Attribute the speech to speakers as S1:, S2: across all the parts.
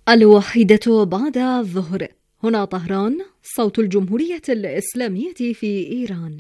S1: الواحدة بعد الظهر. هنا طهران، صوت الجمهورية الإسلامية في إيران.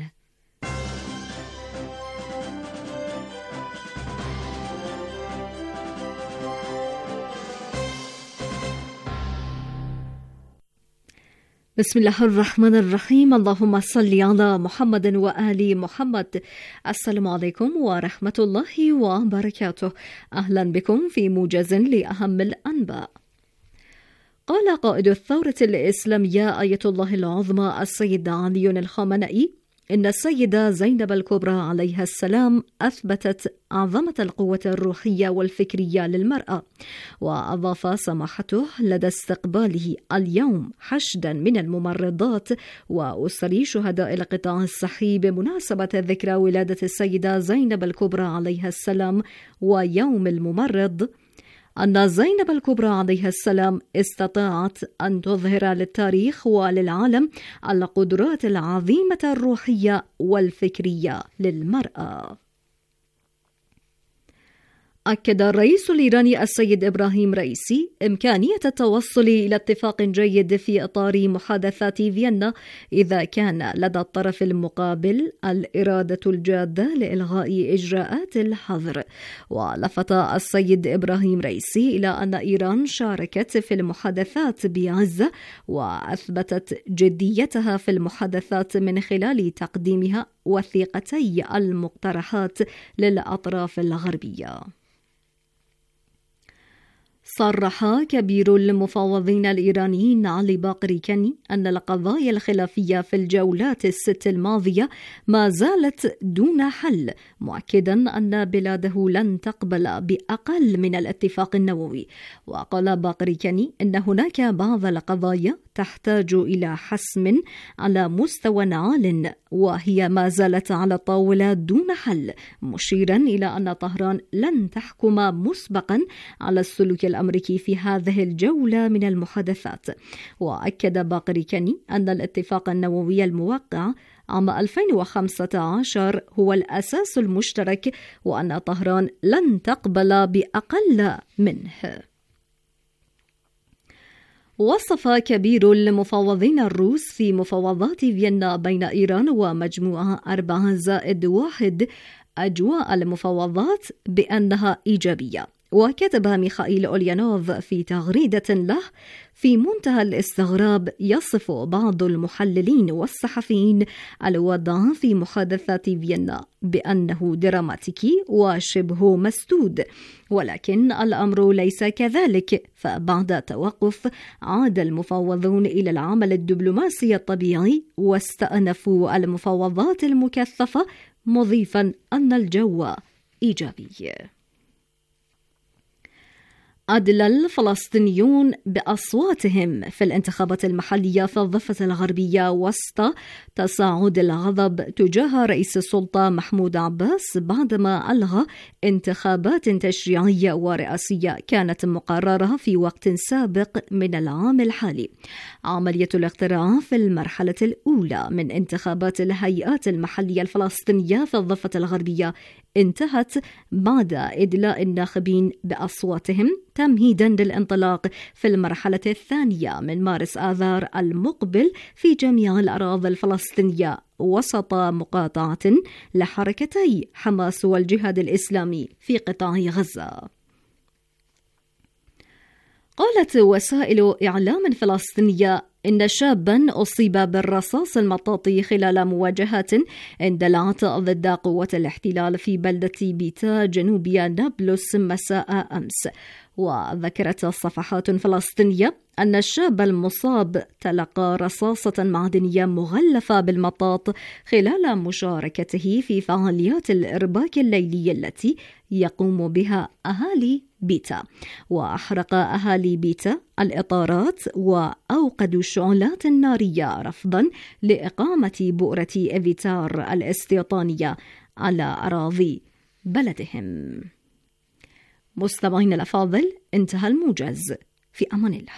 S1: بسم الله الرحمن الرحيم. اللهم صل على محمد وآل محمد. السلام عليكم ورحمة الله وبركاته. أهلا بكم في موجز لأهم الأنباء. قال قائد الثورة الإسلامية آية الله العظمى السيد علي الخامنئي إن السيدة زينب الكبرى عليها السلام أثبتت عظمة القوة الروحية والفكرية للمرأة. وأضاف سماحته لدى استقباله اليوم حشدا من الممرضات وأسر شهداء القطاع الصحي بمناسبة ذكرى ولادة السيدة زينب الكبرى عليها السلام ويوم الممرض أن زينب الكبرى عليها السلام استطاعت أن تظهر للتاريخ وللعالم القدرات العظيمة الروحية والفكرية للمرأة. أكد الرئيس الإيراني السيد إبراهيم رئيسي إمكانية التوصل إلى اتفاق جيد في إطار محادثات فيينا إذا كان لدى الطرف المقابل الإرادة الجادة لإلغاء إجراءات الحظر. ولفت السيد إبراهيم رئيسي إلى أن إيران شاركت في المحادثات بعزة وأثبتت جديتها في المحادثات من خلال تقديمها وثيقتي المقترحات للأطراف الغربية. صرح كبير المفاوضين الإيرانيين علي باقر كاني أن القضايا الخلافية في الجولات الست الماضية ما زالت دون حل، مؤكدا أن بلاده لن تقبل بأقل من الاتفاق النووي. وقال باقر كاني إن هناك بعض القضايا تحتاج إلى حسم على مستوى عال وهي ما زالت على الطاولة دون حل، مشيرا إلى أن طهران لن تحكم مسبقا على السلوك الأمريكي في هذه الجولة من المحادثات. وأكد باقر كاني أن الاتفاق النووي الموقع عام 2015 هو الأساس المشترك وأن طهران لن تقبل بأقل منه. وصف كبير المفاوضين الروس في مفاوضات فيينا بين إيران ومجموعة 4+1 أجواء المفاوضات بأنها إيجابية. وكتب ميخائيل أوليانوف في تغريدة له: في منتهى الاستغراب يصف بعض المحللين والصحفيين الوضع في محادثات فيينا بأنه دراماتيكي وشبه مسدود، ولكن الأمر ليس كذلك. فبعد توقف عاد المفاوضون إلى العمل الدبلوماسي الطبيعي واستأنفوا المفاوضات المكثفة، مضيفا أن الجو إيجابي. أدلى الفلسطينيون بأصواتهم في الانتخابات المحلية في الضفة الغربية وسط تصاعد الغضب تجاه رئيس السلطة محمود عباس بعدما ألغى انتخابات تشريعية ورئاسية كانت مقررة في وقت سابق من العام الحالي. عملية الاقتراع في المرحلة الأولى من انتخابات الهيئات المحلية الفلسطينية في الضفة الغربية انتهت بعد إدلاء الناخبين بأصواتهم تمهيدا للانطلاق في المرحلة الثانية من مارس آذار المقبل في جميع الأراضي الفلسطينية وسط مقاطعة لحركتي حماس والجهاد الإسلامي في قطاع غزة. قالت وسائل إعلام فلسطينية إن شابا أصيب بالرصاص المطاطي خلال مواجهات اندلعت ضد قوات الاحتلال في بلدة بيتا جنوب نابلس مساء أمس. وذكرت صفحات فلسطينية أن الشاب المصاب تلقى رصاصة معدنية مغلفة بالمطاط خلال مشاركته في فعاليات الإرباك الليلي التي يقوم بها أهالي بيتا. وأحرق أهالي بيتا الإطارات وأوقدوا الشعلات النارية رفضا لإقامة بؤرة إيفيتار الاستيطانية على أراضي بلدهم. مستمعين الأفاضل، انتهى الموجز. في أمان الله.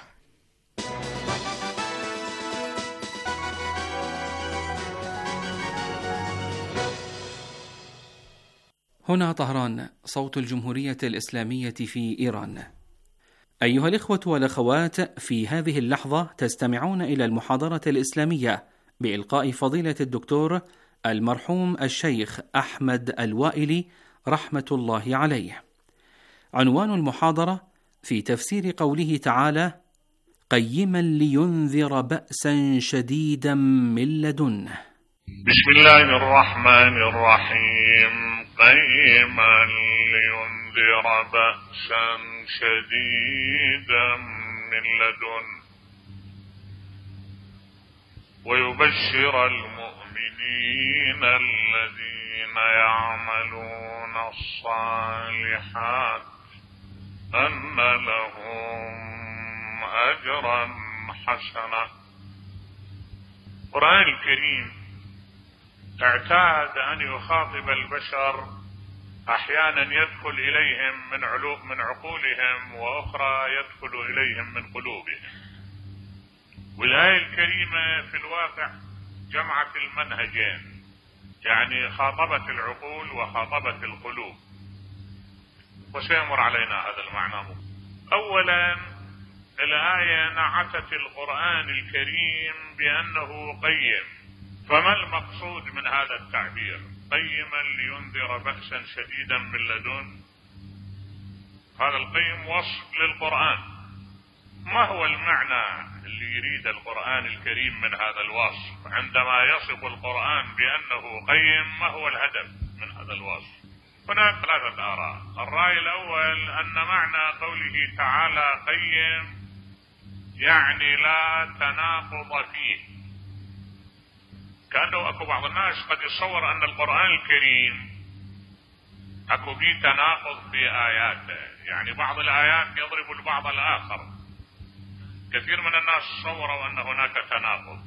S2: هنا طهران، صوت الجمهورية الإسلامية في إيران. أيها الإخوة والأخوات، في هذه اللحظة تستمعون إلى المحاضرة الإسلامية بإلقاء فضيلة الدكتور المرحوم الشيخ أحمد الوائلي رحمة الله عليه. عنوان المحاضرة في تفسير قوله تعالى: قيما لينذر بأسا شديدا من لدنه.
S3: بسم الله الرحمن الرحيم. قيما لينذر بأسا شديدا من لدنه ويبشر المؤمنين الذين يعملون الصالحات أن لهم أجرا حسنا. القرآن الكريم اعتاد أن يخاطب البشر، أحيانا يدخل إليهم من عقولهم، وأخرى يدخل إليهم من قلوبهم. والآية الكريمة في الواقع جمعت المنهجين، يعني خاطبت العقول وخاطبت القلوب، وسيمر علينا هذا المعنى. أولا، الآية نعتت القرآن الكريم بأنه قيم. فما المقصود من هذا التعبير؟ قيما لينذر بأسا شديدا من لدنه. هذا القيم وصف للقرآن. ما هو المعنى اللي يريد القرآن الكريم من هذا الوصف؟ عندما يصف القرآن بأنه قيم، ما هو الهدف من هذا الوصف؟ هناك ثلاثة آراء. الرأي الأول أن معنى قوله تعالى قيم يعني لا تناقض فيه. كأنه أكو بعض الناس قد يتصور أن القرآن الكريم أكو فيه تناقض في آياته، يعني بعض الآيات يضرب البعض الآخر. كثير من الناس تصوروا أن هناك تناقض،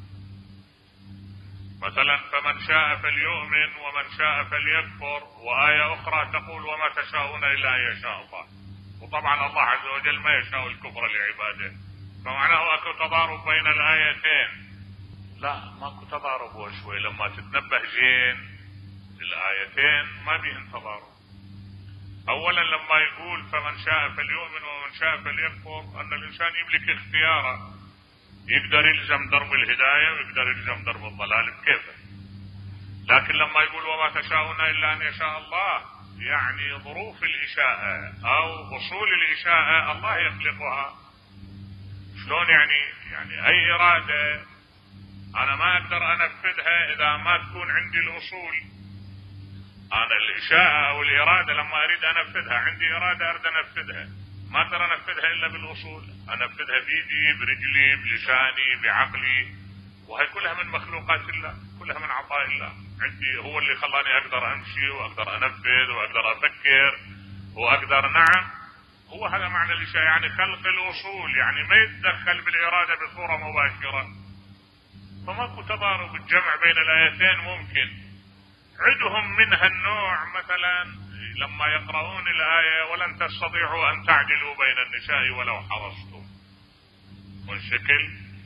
S3: مثلا فمن شاء فليؤمن ومن شاء فليكفر، وآية أخرى تقول وما تشاءون إلا أن يشاء الله. وطبعا الله عز وجل ما يشاء الكفر لعباده، فمعناه أكو تضارب بين الآيتين. لا، ماكو تضارب. وشوي لما تتنبه زين الآيتين ما بيهن تضارب. أولا لما يقول فمن شاء فليؤمن ومن شاء فليكفر، أن الإنسان يملك اختياره، يقدر يلزم درب الهداية ويقدر يلزم درب الضلال بكيفه. لكن لما يقول وما تشاءون إلا أن يشاء الله، يعني ظروف الإشاءة أو أصول الإشاءة الله يخلقها. شلون يعني أي إرادة أنا ما أقدر أنفذها إذا ما تكون عندي الأصول. أنا الإشاءة أو الإرادة لما أريد أنفذها، عندي إرادة أريد أنفذها، ما أقدر أنفذها إلا بالأصول. أنفذها بيدي، برجلي، بلساني، بعقلي، وهي كلها من مخلوقات الله، كلها من عطاء الله. عندي هو اللي خلاني أقدر أمشي وأقدر أنفذ وأقدر أفكر وأقدر. نعم، هو هذا معنى الإشاءة، يعني خلق الأصول، يعني ما يتدخل بالإرادة بصورة مباشرة. فماكو تضارب. الجمع بين الآيتين ممكن. عدهم من هالنوع مثلا لما يقرؤون الآية ولن تستطيعوا أن تعدلوا بين النساء ولو حرصتم، والشكل.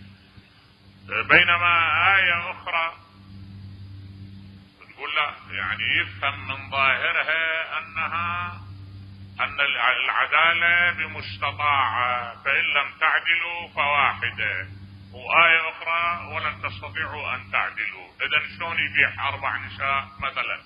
S3: بينما آية أخرى تقول لا، يعني يفهم من ظاهرها أن العدالة بمستطاعة، فإن لم تعدلوا فواحدة. وآية أخرى ولن تستطيعوا أن تعدلوا. إذن شلون يبيح 4 نساء مثلا؟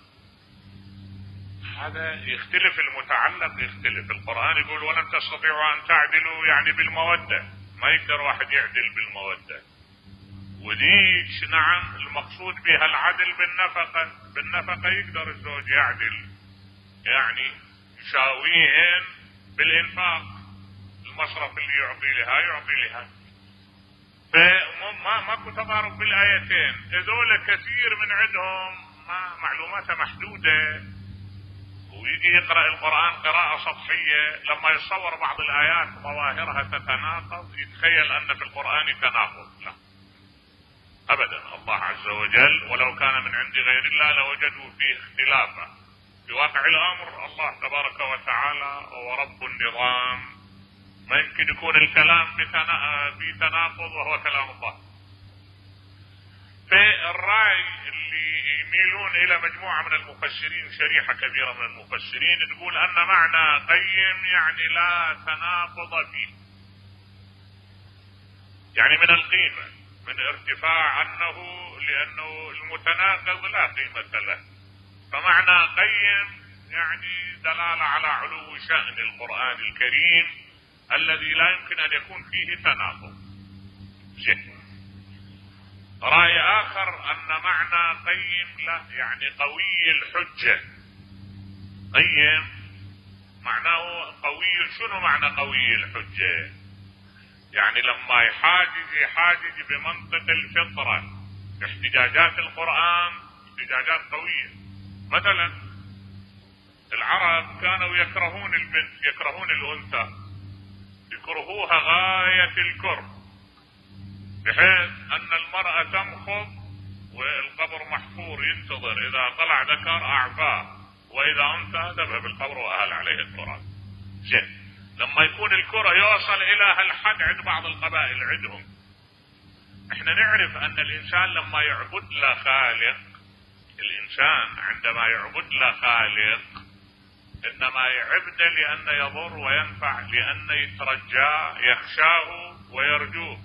S3: هذا يختلف، المتعلق يختلف. القرآن يقول ولن تستطيعوا أن تعدلوا يعني بالمودة، ما يقدر واحد يعدل بالمودة. وديش نعم المقصود بها العدل بالنفقة. بالنفقة يقدر الزوج يعدل، يعني يساويهن بالإنفاق، المصرف اللي يعطي لها يعطي لها. ماكو تضارب بالآيتين. هذول كثير من عندهم معلوماتها محدودة، ويجي يقرأ القرآن قراءة سطحية، لما يتصور بعض الآيات ظواهرها تتناقض يتخيل أن في القرآن تناقض. لا أبدا، الله عز وجل ولو كان من عند غير الله لوجدوا فيه اختلافا. في واقع الأمر الله تبارك وتعالى هو رب النظام، ما يمكن يكون الكلام بتناقض وهو كلام الله. في الرأي اللي يميلون إلى مجموعة من المفسرين، شريحة كبيرة من المفسرين، تقول أن معنى قيم يعني لا تناقض فيه. يعني من القيمة، من ارتفاع لأنه المتناقض لا قيمة له. فمعنى قيم يعني دلالة على علو شأن القرآن الكريم الذي لا يمكن أن يكون فيه تناقض. رأي آخر أن معنى قيم له يعني قوي الحجة. قيم معناه قوي. شنو معنى قوي الحجة؟ يعني لما يحاجج بمنطق الفطرة. احتجاجات القرآن احتجاجات قوية. مثلا العرب كانوا يكرهون البنت، يكرهون الأنثى، يكرهوها غاية الكره، بحيث أن المرأة تمخض والقبر محفور ينتظر، إذا طلع ذكر أعفاه وإذا أنثى ذبح بالقبر وأهل عليه التراب. لما يكون الكره يوصل إلى هالحد عند بعض القبائل عندهم. احنا نعرف أن الإنسان لما يعبد له خالق، الإنسان عندما يعبد له خالق إنما يعبد لأن يضر وينفع، لأن يترجاه يخشاه ويرجوه.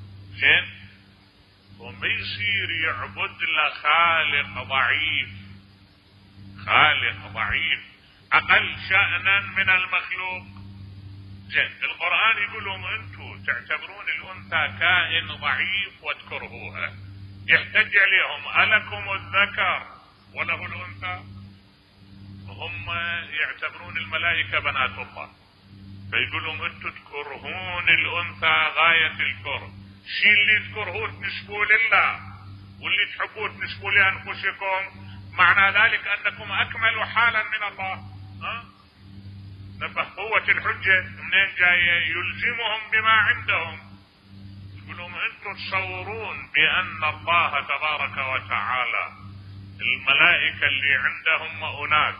S3: وما يصير يعبد له خالق ضعيف، خالق ضعيف أقل شأنا من المخلوق. القرآن يقول لهم أنتم تعتبرون الأنثى كائن ضعيف وتكرهوها. يحتج عليهم ألكم الذكر وله الأنثى؟ هم يعتبرون الملائكة بنات الله، فيقول لهم أنتم تكرهون الأنثى غاية الكره. الشيء اللي تكرهوه تنسبوه لله، واللي تحبوه تنسبوه لأنفسكم، معنى ذلك أنكم أكملوا حالا من الله. نبه قوة الحجة منين جاية؟ يلزمهم بما عندهم. يقول لهم أنتم تصورون بأن الله تبارك وتعالى الملائكة اللي عندهم مؤونات،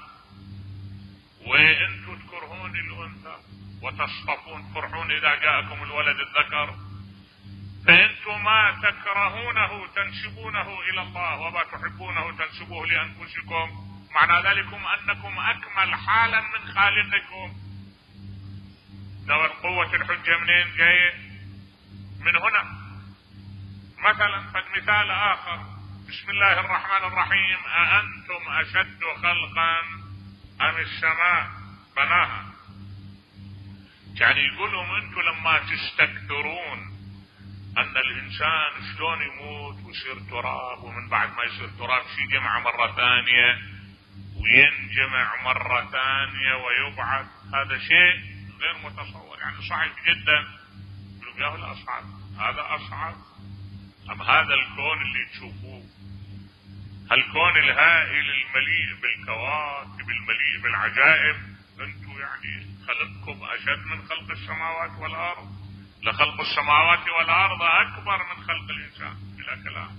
S3: وأنتم تكرهون الأنثى وتصطفون تفرحون إذا جاءكم الولد الذكر، فأنتم ما تكرهونه تنسبونه إلى الله وما تحبونه تنسبوه لأنفسكم، معنى ذلك أنكم أكمل حالا من خالقكم. دور قوة الحجة منين جاية؟ من هنا. مثلا فالمثال آخر، بسم الله الرحمن الرحيم، أأنتم أشد خلقا أم السماء بناها؟ يعني يقولهم أنتم لما تستكثرون أن الإنسان شلون يموت ويصير تراب، ومن بعد ما يصير تراب شي جمعة مرة ثانية وينجمع مرة ثانية ويبعث، هذا شيء غير متصور، يعني صعب جدا. يقولوا يا هو أصعب، هذا أصعب أم هذا الكون اللي تشوفوه؟ هالكون الهائل المليء بالكواكب المليء بالعجائب، أنتم يعني خلقكم أشد من خلق السماوات والأرض، لخلق السماوات والأرض أكبر من خلق الإنسان بلا كلام.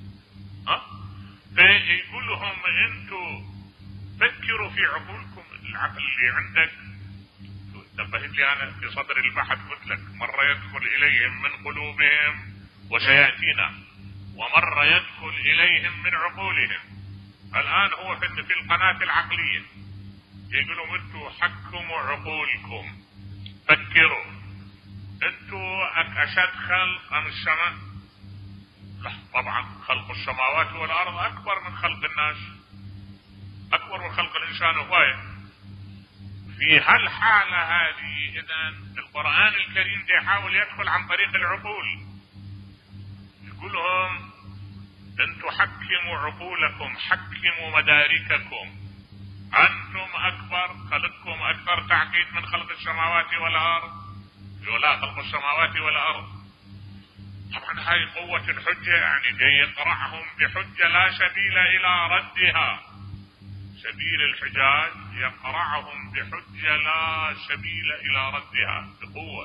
S3: فيقول لهم أنتم فكروا في عقولكم، العقل اللي عندك. انتبهت لي أنا في صدر البحث قلت لك مرة يدخل إليهم من قلوبهم وسيأتينا، ومرة يدخل إليهم من عقولهم. الآن هو في القناة العقلية يقولوا أنتم حكموا عقولكم، فكروا أنتم أشد خلق أم السماء؟ لا طبعا خلق السماوات والأرض أكبر من خلق الناس، أكبر من خلق الإنسان هواية. في هالحالة هذه إذن القرآن الكريم يحاول يدخل عن طريق العقول، يقول لهم أنتم حكموا عقولكم، حكموا مدارككم، أنتم أكبر، خلقكم أكثر تعقيد من خلق السماوات والأرض، لا خلق السماوات والأرض. طبعا هاي قوة الحجة، يعني جاي يقرعهم بحجة لا سبيل إلى ردها. سبيل الحجاج يقرعهم بحجة لا سبيل إلى ردها بقوة.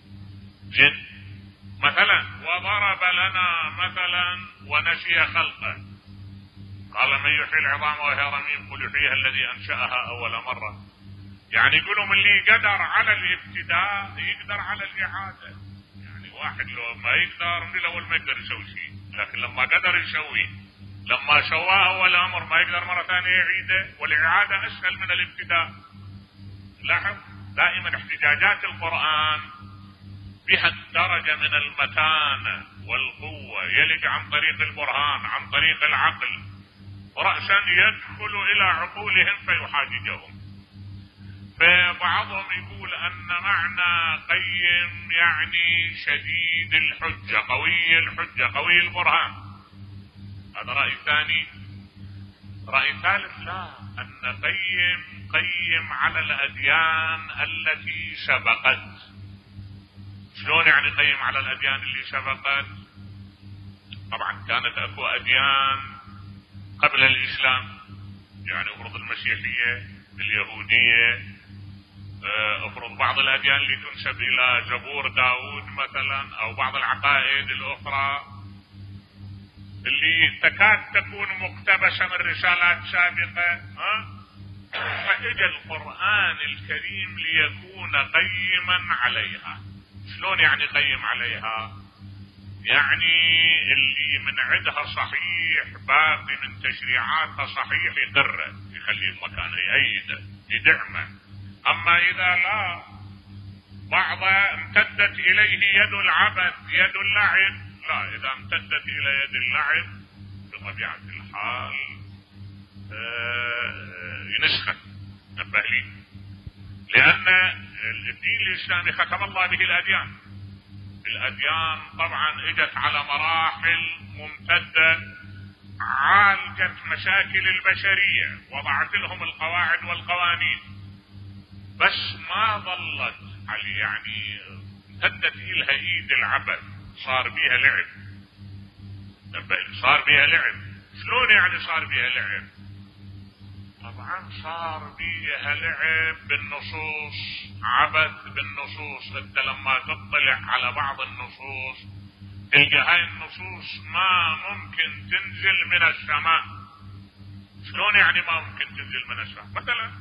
S3: مثلا وضرب لنا مثلا ونسي خلقه، قال من يحيي العظام وهي رميم قل يحييها الذي أنشأها أول مرة. يعني يقولون اللي قدر على الابتداء يقدر على الإعادة. يعني واحد لو ما يقدر من الأول ما يقدر يسوي شيء، لكن لما قدر يسوي، لما سواه أول أمر ما يقدر مرة ثانية يعيده، والإعادة أسهل من الابتداء. لاحظ دائما احتجاجات القرآن بها الدرجة من المتانة والقوة، يلج عن طريق البرهان، عن طريق العقل، رأسا يدخل إلى عقولهم فيحاججهم. فبعضهم يقول أن معنى قيم يعني شديد الحجة، قوي الحجة، قوي البرهان. هذا رأي ثاني. رأي ثالث لا، أن قيم على الأديان التي سبقت. شلون يعني قيم على الأديان اللي سبقت؟ طبعا كانت أكو أديان قبل الإسلام، يعني افرض المسيحية، اليهودية، افرض بعض الأديان اللي تنسب إلى زبور داود مثلا، أو بعض العقائد الأخرى اللي تكاد تكون مقتبسة من رسالات سابقة. فإجا القرآن الكريم ليكون قيما عليها. شلون يعني قيم عليها؟ يعني اللي من عندها صحيح، باقي من تشريعاتها صحيح، يقره، يخليه مكانه، يأيده، يدعمه. أما إذا لا، بعضها امتدت إليه يد العبث، يد اللعب، لا، إذا امتدت إلى يد اللعب بطبيعة الحال ينسخ. نبه لي، لأن الدين الإسلامي ختم الله به الأديان. الأديان طبعا اجت على مراحل ممتدة، عالجت مشاكل البشرية، وضعت لهم القواعد والقوانين، بس ما ظلت يعني امتدت إلها ايد العبث، صار بيها لعب. صار بيها لعب. شلون يعني صار بيها لعب؟ طبعا صار بيها لعب بالنصوص، عبث بالنصوص. انت لما تطلع على بعض النصوص تلقى هاي النصوص ما ممكن تنزل من السماء. شلون يعني ما ممكن تنزل من السماء؟ مثلا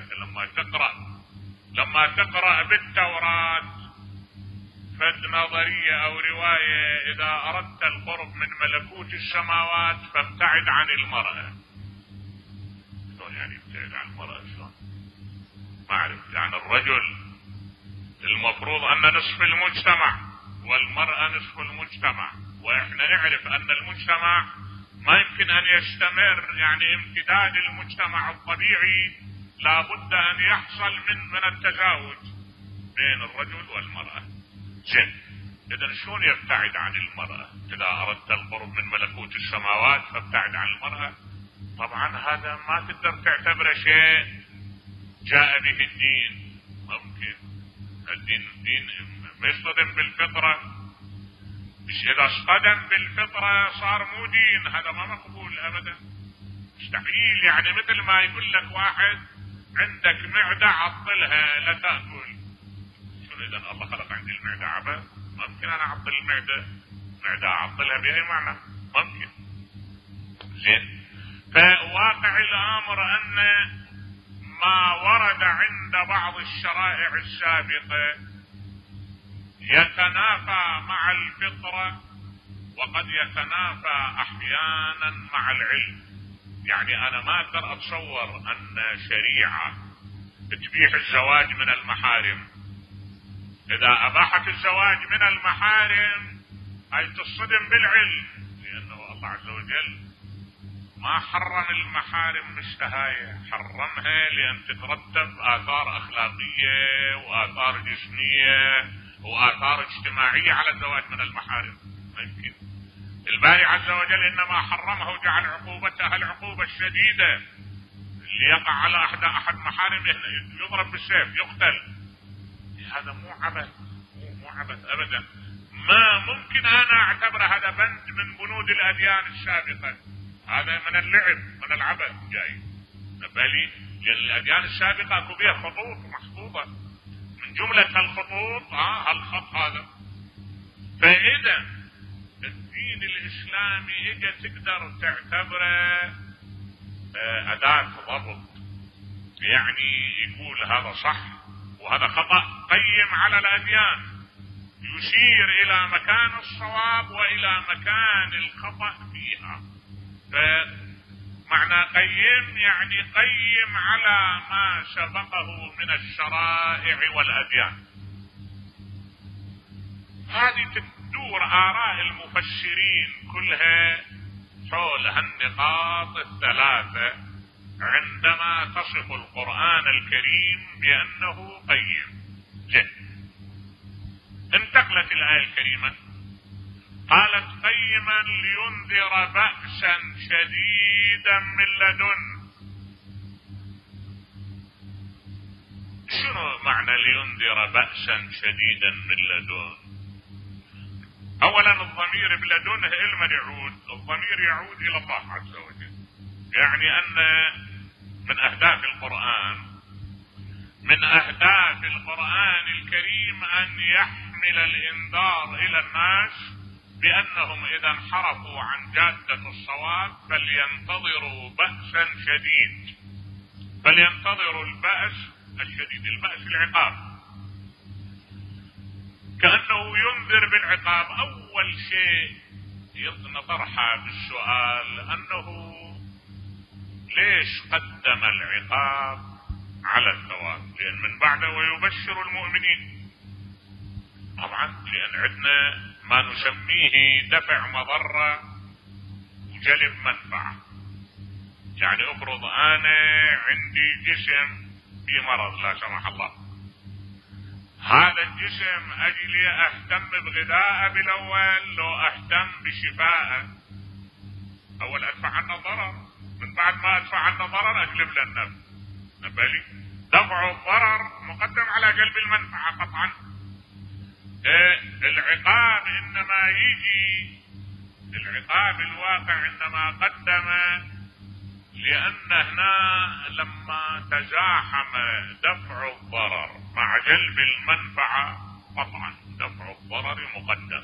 S3: لما تقرأ بالتوراة فد نظرية او رواية، اذا اردت القرب من ملكوت السماوات فابتعد عن المرأة. يعني ابتعد عن المرأة شلون؟ ما اعرف. يعني الرجل المفروض ان نصف المجتمع والمرأة نصف المجتمع، واحنا نعرف ان المجتمع ما يمكن ان يستمر، يعني امتداد المجتمع الطبيعي لابد ان يحصل من التزاوج بين الرجل والمرأة. زين، اذا شلون يبتعد عن المرأة؟ اذا اردت القرب من ملكوت السماوات فابتعد عن المرأة. طبعا هذا ما تقدر تعتبره شيء جاء به الدين. ممكن الدين ما يصطدم بالفطرة، مش اذا اصطدم بالفطرة صار مو دين، هذا ما مقبول ابدا، مستحيل. يعني مثل ما يقول لك واحد عندك معدة عطلها لا تأكل. شنو اذا الله خلق عندي المعدة عبث؟ ممكن انا اعطل المعدة اعطلها باي معنى؟ ممكن. زين، فواقع الامر ان ما ورد عند بعض الشرائع السابقة يتنافى مع الفطرة، وقد يتنافى احيانا مع العلم. يعني انا ما اقدر اتصور ان شريعة تبيح الزواج من المحارم، اذا اباحت الزواج من المحارم هاي تصطدم بالعلم، لانه الله عز وجل ما حرم المحارم مشتهاية، حرمها لأن تترتب آثار أخلاقية وآثار جسمية وآثار اجتماعية على الزواج من المحارم. ممكن الباري عز وجل إنما حرمها وجعل عقوبتها العقوبة الشديدة، اللي يقع على أحد محارم يضرب بالسيف، يقتل. هذا مو عبث أبدا. ما ممكن أنا أعتبر هذا بند من بنود الأديان السابقة، هذا من اللعب، من العبث جاي. بالي لأن الأديان السابقة أكو بها خطوط محطوطة، من جملة الخطوط هالخط هذا. فإذا الدين الإسلامي إجا تقدر تعتبره أداة ضبط، يعني يقول هذا صح وهذا خطأ، قيم على الأديان، يشير إلى مكان الصواب وإلى مكان الخطأ فيها. فمعنى قيم يعني قيم على ما سبقه من الشرائع والأديان. هذه تدور آراء المفسرين كلها حول هالنقاط الثلاثة عندما تصف القرآن الكريم بأنه قيم. انتقلت الآية الكريمة قالت قيما لينذر بأسا شديدا من لدن. شنو معنى لينذر بأسا شديدا من لدن؟ اولا الضمير بلدنه لمن يعود؟ الضمير يعود الى الله عز وجل. يعني ان من اهداف القرآن الكريم ان يحمل الانذار الى الناس بانهم اذا انحرفوا عن جادة الصواب فلينتظروا بأسا شديد، فلينتظروا البأس الشديد. البأس العقاب، كأنه ينذر بالعقاب. اول شيء نطرحه بالسؤال انه ليش قدم العقاب على الثواب؟ لان من بعده ويبشر المؤمنين. طبعا لان عندنا ما نسميه دفع مضرة وجلب منفعة. يعني افرض انا عندي جسم في مرض لا سمح الله، هذا الجسم اجي لي اهتم بغذائه بالاول لو اهتم بشفائه؟ اول ادفع عنه ضرر، من بعد ما ادفع عنه ضرر اجلب له النفع. نبالي دفع الضرر مقدم على جلب المنفعة قطعا. العقاب انما يجي، العقاب الواقع انما قدم لان هنا لما تزاحم دفع الضرر مع جلب المنفعة قطعا دفع الضرر مقدم.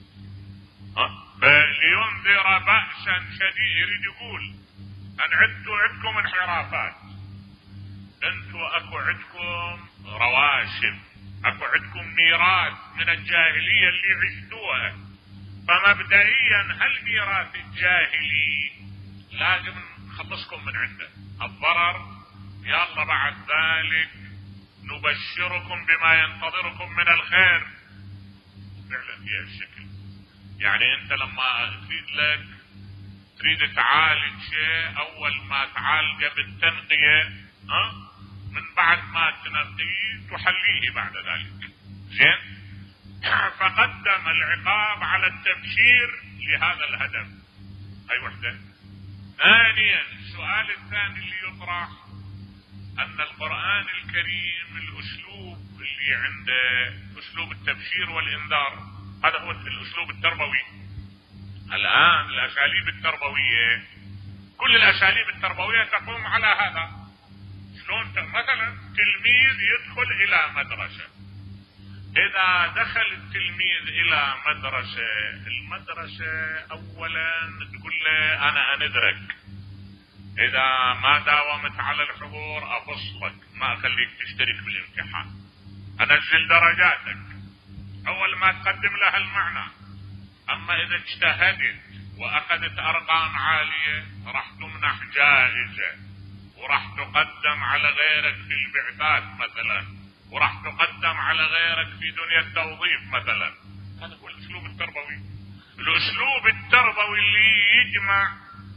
S3: فلينذر بأسا شديد يريد يقول ان عندكم انحرافات، انتوا اكو عندكم رواسب، اكو عندكم ميراث من الجاهلية اللي عشتوها. فمبدئيا هالميراث الجاهلي لازم نخلصكم من عنده الضرر. يلا بعد ذلك نبشركم بما ينتظركم من الخير. فعلا هي الشكل. يعني انت لما تريد تعالج شيء، اول ما تعالجه بالتنقية من بعد ما تنقيه تحليه بعد ذلك. زين؟ فقدم العقاب على التبشير لهذا الهدف. هاي وحدة. ثانيا السؤال الثاني اللي يطرح ان القرآن الكريم الاسلوب اللي عنده اسلوب التبشير والانذار، هذا هو الاسلوب التربوي. الان الاساليب التربوية، كل الاساليب التربوية تقوم على هذا. شلون؟ مثلا تلميذ يدخل الى مدرسة، اذا دخل التلميذ الى مدرسة، المدرسة اولا تقول له انا انذرك، اذا ما داومت على الحضور افصلك، ما اخليك تشترك بالامتحان، انزل درجاتك. اول ما تقدم له المعنى. اما اذا اجتهدت واخذت ارقام عالية راح تمنح جائزة، وراح تقدم على غيرك في البعثات مثلا، وراح تقدم على غيرك في دنيا التوظيف مثلا. هذا هو الاسلوب التربوي. الاسلوب التربوي اللي يجمع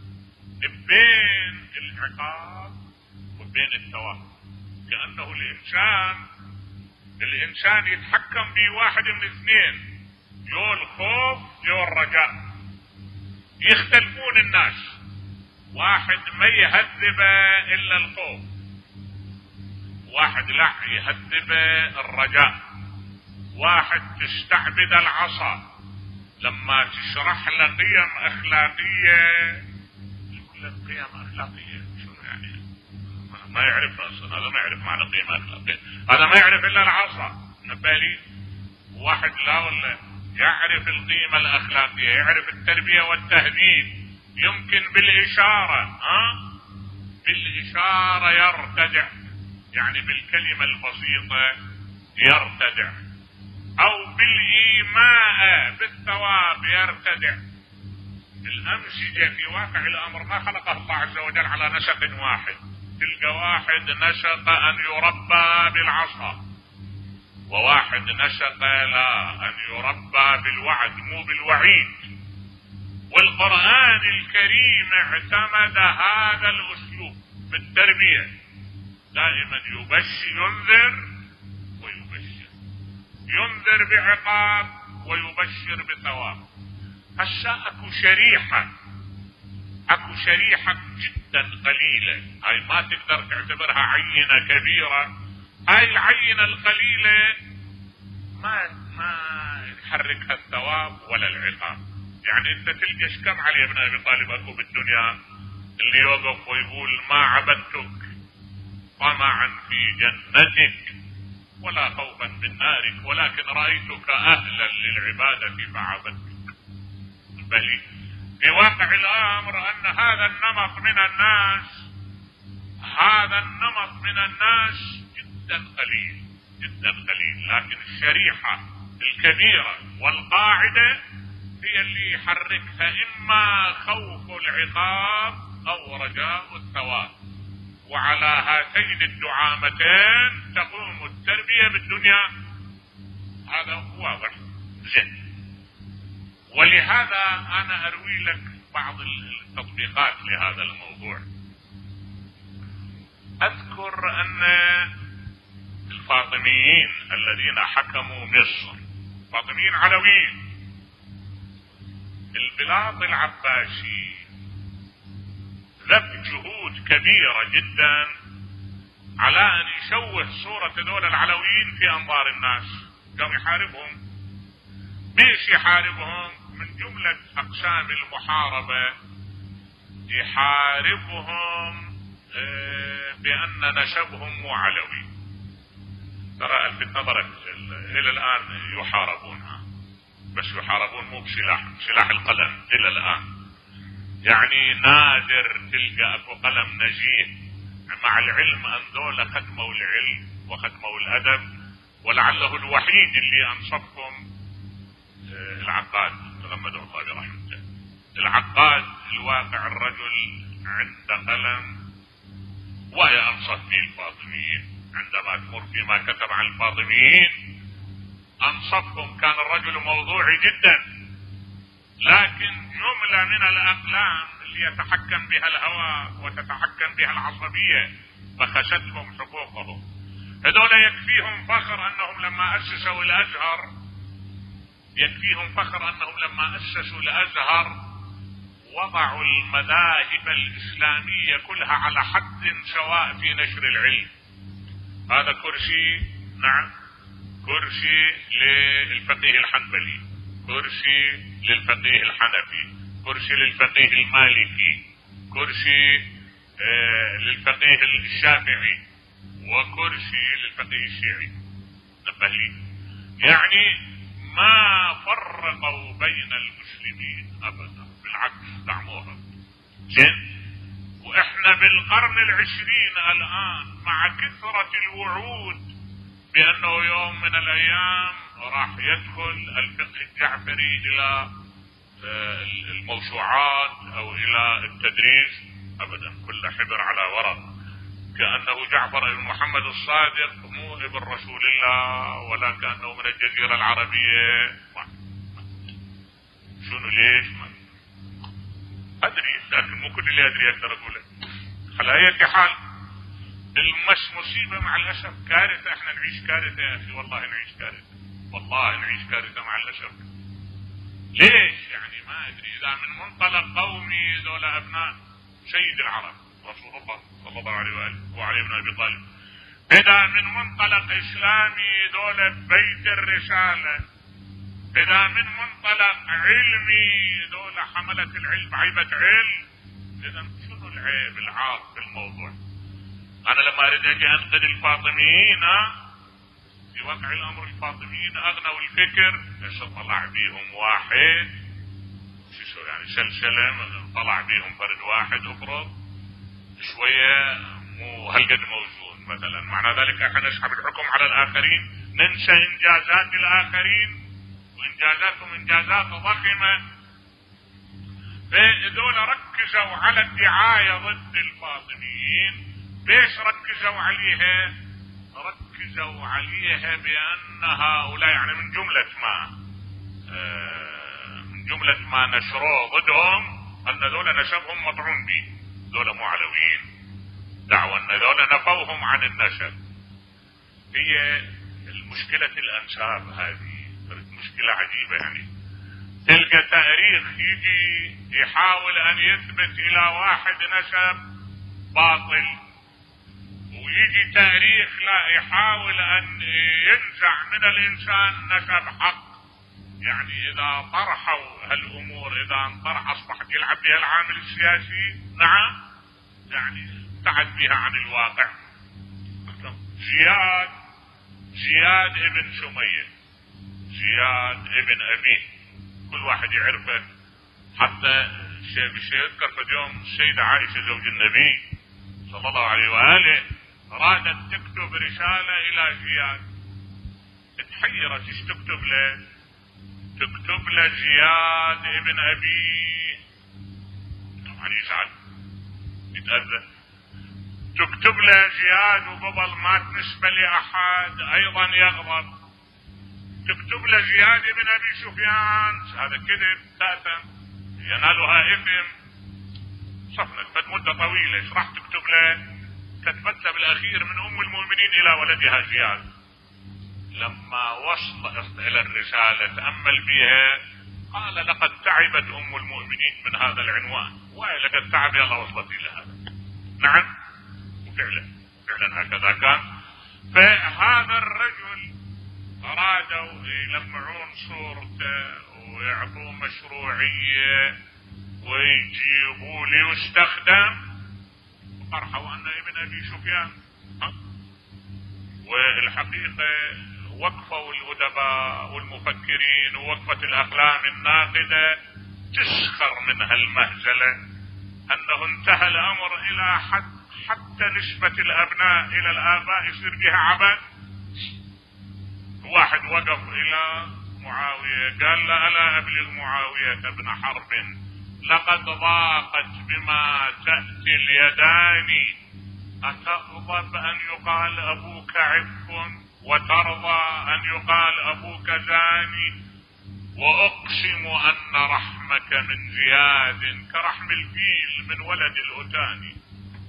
S3: بين العقاب وبين الثواب. كأنه الانسان يتحكم بواحد من اثنين، يو الخوف يو الرجاء. يختلفون الناس، واحد ما يهذب الا الخوف، واحد لا يهذب الرجاء. واحد تستعبد العصا لما تشرح له قيم اخلاقية، يقول لك قيم اخلاقية شو يعني؟ ما يعرف اصلا، هذا ما يعرف معنى قيم اخلاقية، هذا ما يعرف الا العصا. نبالي واحد لا ولا يعرف القيمة الاخلاقية، يعرف التربية والتهذيب، يمكن بالاشارة بالاشارة يرتدع، يعني بالكلمة البسيطة يرتدع، او بالايماء بالثواب يرتدع. الامزجة في واقع الامر ما خلقها الله عز وجل على نسق واحد. تلقى واحد نسق ان يربى بالعصا، وواحد نشأ لا، أن يربى بالوعد مو بالوعيد. والقرآن الكريم اعتمد هذا الأسلوب بالتربية، دائما ينذر ويبشر، ينذر بعقاب ويبشر بثواب. هسه اكو شريحة جدا قليلة، هاي ما تقدر تعتبرها عينة كبيرة. هاي العينة القليلة ما يحركها الثواب ولا العقاب. يعني انت تلقى كم علي بن ابي طالب اكو بالدنيا اللي يوقف ويقول ما عبدتك طمعا في جنتك ولا خوفا من نارك، ولكن رأيتك اهلا للعبادة فعبدتك. بل في واقع الامر ان هذا النمط من الناس جدا قليل، لكن الشريحة الكبيرة والقاعدة هي اللي يحركها اما خوف العقاب او رجاء الثواب. وعلى هاتين الدعامتين تقوم التربية بالدنيا، هذا واضح زين. ولهذا انا اروي لك بعض التطبيقات لهذا الموضوع. اذكر ان الفاطميين الذين حكموا مصر، فاطميين علويين، البلاط العباسي ذب جهود كبيرة جدا على ان يشوه صورة هذول العلويين في انظار الناس. قام يحاربهم. ليش يحاربهم؟ من جملة اقسام المحاربة يحاربهم بان نسبهم مو علوي. ترى الفتنة ظلت الى الان يحاربونها، بس يحاربون مو بسلاح القلم الى الان. يعني نادر تلقى اكو قلم نزيه، مع العلم ان ذولا ختموا العلم وختموا الادب. ولعله الوحيد اللي انصفهم العقاد تغمده الله برحمته. العقاد الواقع الرجل عند قلم وهي انصف به الفاطميين. عندما تمر فيما كتب عن الفاطميين انصفهم، كان الرجل موضوعي جدا، لكن جملة من الاقلام اللي يتحكم بها الهوى وتتحكم بها العصبية فخشتهم حقوقهم. هذول يكفيهم فخر انهم لما اسسوا الازهر وضعوا المذاهب الاسلامية كلها على حد سواء في نشر العلم. هذا كرسي، نعم، كرسي للفقيه الحنبلي، كرسي للفقيه الحنفي، كرسي للفقيه المالكي، كرسي للفقيه الشافعي، وكرسي للفقيه الشيعي. نبه لي، يعني ما فرقوا بين المسلمين ابدا، بالعكس دعموها. زين. واحنا بالقرن العشرين الان مع كثرة الوعود بانه يوم من الايام راح يدخل الفقه الجعفري الى الموسوعات او الى التدريس، ابدا كل حبر على ورق، كأنه جعفر بن محمد الصادق مو ابن رسول الله ولا كأنه من الجزيرة العربية. شنو ليش؟ ما ادري، لكن مو كل اللي ادري اقدر اقوله. على اي حال المس مصيبة مع الاسف، كارثة. احنا نعيش كارثة يا اخي، والله نعيش كارثة مع الاسف. ليش؟ يعني ما ادري. اذا من منطلق قومي ذول ابناء سيد العرب رسول الله صلى الله عليه واله وعلي بن ابي طالب، اذا من منطلق اسلامي ذول بيت الرسالة، اذا من منطلق علمي ذول حملة العلم عيبة علم، اذا شنو العيب العار في الموضوع؟ انا لما اريد اجي انقد الفاطميين، في واقع الامر الفاطميين اغنوا الفكر، طلع بيهم واحد يعني سلسلة، طلع بيهم فرد واحد افرض شوية مو هالقد موزون مثلا. معنى ذلك احنا نسحب الحكم على الاخرين، ننسى انجازات الاخرين وانجازاتهم انجازات ضخمة. فهذول ركزوا على الدعاية ضد الفاطميين. ليش ركزوا عليها؟ ركزوا عليها بأن هؤلاء يعني من جملة ما نشروه ضدهم أن ذولا نسبهم مطعون به، ذولا مو علويين، دعوة أن ذولا نفوهم عن النسب. هي المشكلة الأنساب هذه مشكلة عجيبة، يعني تلقى تاريخ يجي يحاول أن يثبت إلى واحد نسب باطل، ويجي تاريخ لا يحاول أن ينزع من الإنسان نسب حق. يعني إذا طرحوا هالأمور، إذا انطرح أصبحت يلعب بها العامل السياسي، نعم، يعني ابتعد بها عن الواقع. زياد ابن سمية، زياد ابن أبيه، كل واحد يعرفه. حتى يذكر في اليوم السيدة عائشة زوج النبي صلى الله عليه وآله رادت تكتب رسالة إلى زياد، تحيرت ايش تكتب له؟ تكتب له زياد ابن أبيه، طبعا يزعل يتأذى. تكتب له زياد وقبل ما تنسبة لأحد أيضا يغضب. تكتب له زياد ابن أبي سفيان، هذا كذب تأثم ينالها إثم. صفنت فد مدة طويلة، ايش راح تكتب له؟ كتبت له بالأخير من أم المؤمنين إلى ولدها زياد. لما وصل إلى الرسالة تأمل بها قال لقد تعبت أم المؤمنين من هذا العنوان، ولقد تعب الله وصلت إلى هذا. نعم، فعلا هكذا كان. فهذا الرجل أرادوا يلمعون صورته ويعطوه مشروعية ويجيبوا لي ويستخدم، طرحوا أنه ابن أبي سفيان. والحقيقة وقفوا الأدباء والمفكرين ووقفت الأقلام الناقدة تسخر من هالمهزلة، أنه انتهى الأمر إلى حتى نسبة الأبناء إلى الآباء يصير بها عبث. واحد وقف إلى معاوية قال له ألا أبلغ معاوية بن حرب لقد ضاقت بما تأتي اليدان، أتغضب أن يقال أبوك عف وترضى أن يقال أبوك زاني، وأقسم أن رحمك من زياد كرحم الفيل من ولد الأتاني.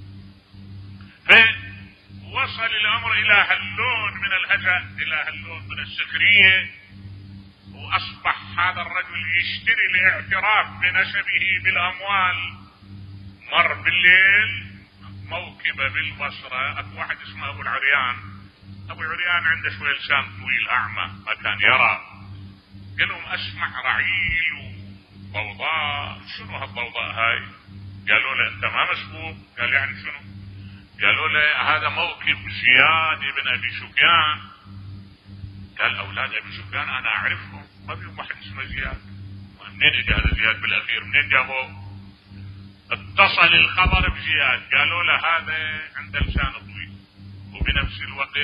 S3: فوصل الأمر إلى هاللون من الهجأ، إلى هاللون من السخرية، وأصبح هذا الرجل يشتري الاعتراف بنسبه بالأموال. مر بالليل موكبة بالبصرة، أكو واحد اسمه أبو العريان. أبو العريان عنده شوية لسان طويل أعمى ما كان يرى. قال لهم أسمع رعيل وضوضاء. شنو هالضوضاء هاي؟ قالوا له أنت ما مسبوق؟ قال يعني شنو؟ قالوا له هذا موكب زياد بن أبي سفيان. قال أولاد أبي سفيان أنا أعرفهم، ما بيهم واحد اسمه زياد. منين اجى هذا زياد بالأخير؟ منين جابوه؟ اتصل الخبر بزياد، قالوا له هذا عنده لسان طويل وبنفس الوقت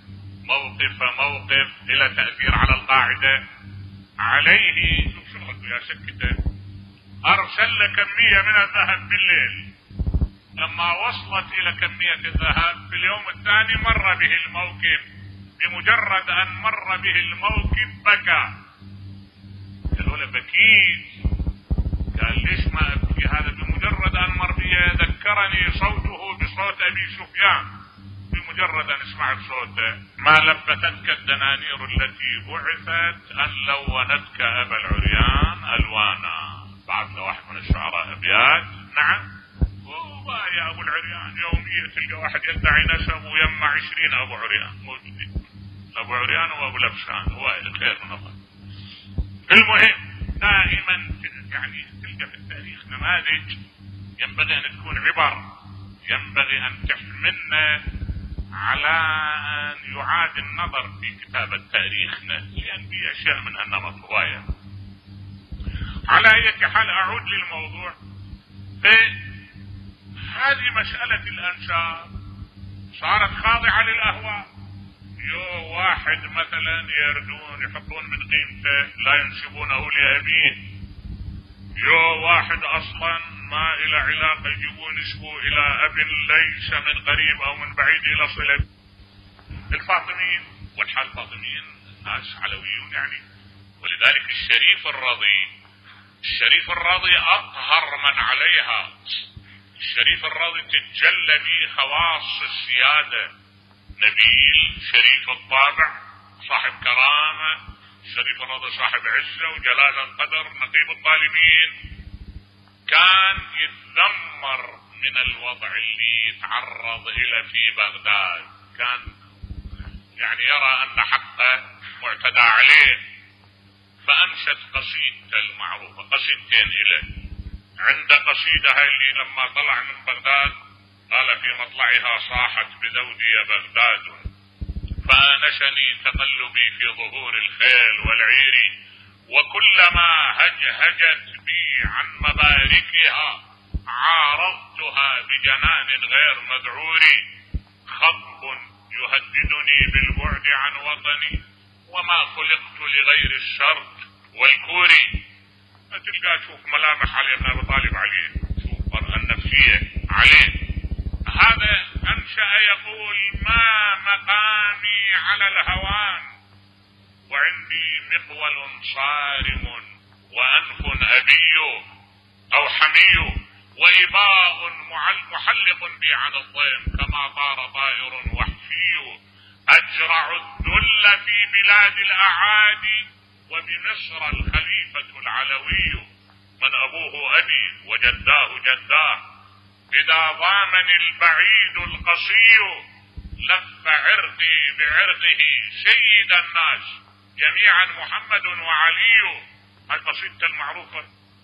S3: موقف إلى تأثير على القاعدة عليه. شوف شو رده يا سكته، أرسل له كمية من الذهب بالليل. لما وصلت إلى كمية الذهب في اليوم الثاني مر به الموكب، بمجرد أن مر به الموكب بكى. قالوا له بكيت؟ قال ليش ما أبكي؟ هذا بمجرد أن مر به ذكرني صوته بصوت أبي سفيان، بمجرد أن سمعت صوته ما لبثتك الدنانير التي بعثت أن لونتك أبا العريان ألوانا. بعد له واحد من الشعراء أبيات. نعم، يا أبو العريان يومية تلقى واحد يدعي نسب ويما 20 أبو عريان موجودين، أبو عريان وأبو لبسان وائل خير من الله. المهم دائما يعني تلقى في التاريخ نماذج ينبغي أن تكون عبر، ينبغي أن تحملنا على أن يعاد النظر في كتابة تاريخنا، لأن في أشياء من هالنمط رواية. على أي حال أعود للموضوع. هذه مسألة الأنساب صارت خاضعة للأهواء. واحد مثلا يردون يحطون من قيمته لا ينسبونه لأبيه. واحد أصلا ما إلى علاقة يجيبون ينسبوه إلى أب ليس من قريب أو من بعيد إلى صلة. الفاطميين، والحال الفاطميين ناس علويون يعني. ولذلك الشريف الرضي أطهر من عليها. الشريف الرضي تتجلى به خواص السيادة، نبيل شريف الطابع صاحب كرامة، الشريف الرضي صاحب عزة وجلال القدر، نقيب الطالبين. كان يتذمر من الوضع اللي يتعرض إلى في بغداد، كان يعني يرى أن حقه معتدى عليه، فأنشد قصيدته المعروفة، قصيدتين إليه. عند قصيدها اللي لما طلع من بغداد قال في مطلعها: صاحت بذودي بغداد فآنشني تقلبي في ظهور الخيل والعير، وكلما هجهجت بي عن مباركها عارضتها بجنان غير مذعور، خطب يهددني بالبعد عن وطني وما خلقت لغير الشرط والكور. تلقى تشوف ملامح علي بن ابي طالب عليه، تشوف النفسيه عليه. هذا انشأ يقول: ما مقامي على الهوان وعندي مقول صارم وانف ابي او حمي، وإباء محلق بي عن الضيم كما طار طائر وحشي، أجرع الذل في بلاد الأعادي وبمصر الخليفة العلوي، من أبوه أبي وجداه جداه، إذا ضامني البعيد القصي، لف عرقي بعرقه سيد الناس جميعا محمد وعلي. القصيدة المعروفة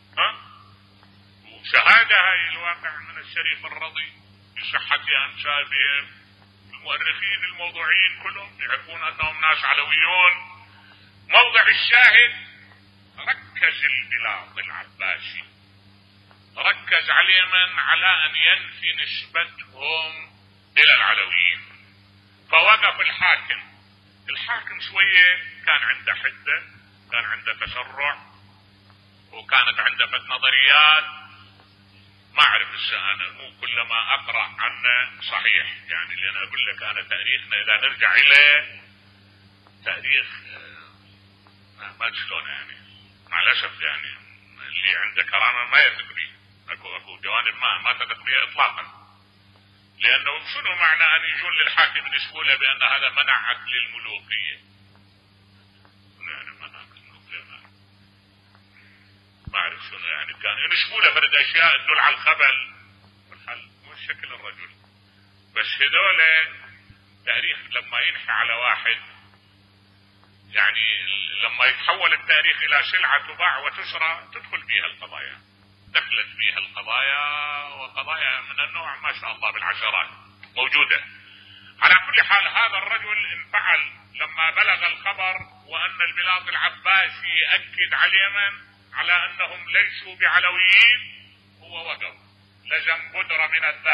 S3: شهادة هاي الواقع من الشريف الرضي بصحة أنسابهم. المؤرخين الموضوعيين كلهم يعرفون أنهم ناس علويون. موضع الشاهد: ركز البلاط العباسي، ركز على اليمن على أن ينفي نسبتهم إلى العلويين، فوقف الحاكم شوية كان عنده حدة، كان عنده تسرع، وكانت عنده نظريات. ما أعرف أنا مو كل ما أقرأ عنه صحيح، يعني اللي أنا أقول لك أنا تاريخنا إذا نرجع إليه تاريخ ما شلون يعني، مع الأسف يعني اللي عنده كرامة ما يثق به. أكو جوانب ما تثق بها إطلاقا، لأنه شنو معنى أن يجون للحاكم ينسبوله بأن هذا منعك للملوكية؟ يعني منعك للملوكية ما أعرف شنو يعني، كان ينسبوله فرد أشياء تدل على الخبل والحل مو شكل الرجل. بس هذول تاريخ لما ينحي على واحد، يعني لما يتحول التاريخ إلى سلعة تباع وتشرى تدخل بها القضايا، دخلت بها القضايا، وقضايا من النوع ما شاء الله بالعشرات موجودة. على كل حال هذا الرجل انفعل لما بلغ الخبر وأن البلاط العباسي يأكد على اليمن على أنهم ليسوا بعلويين. هو وقف، لزم بدرة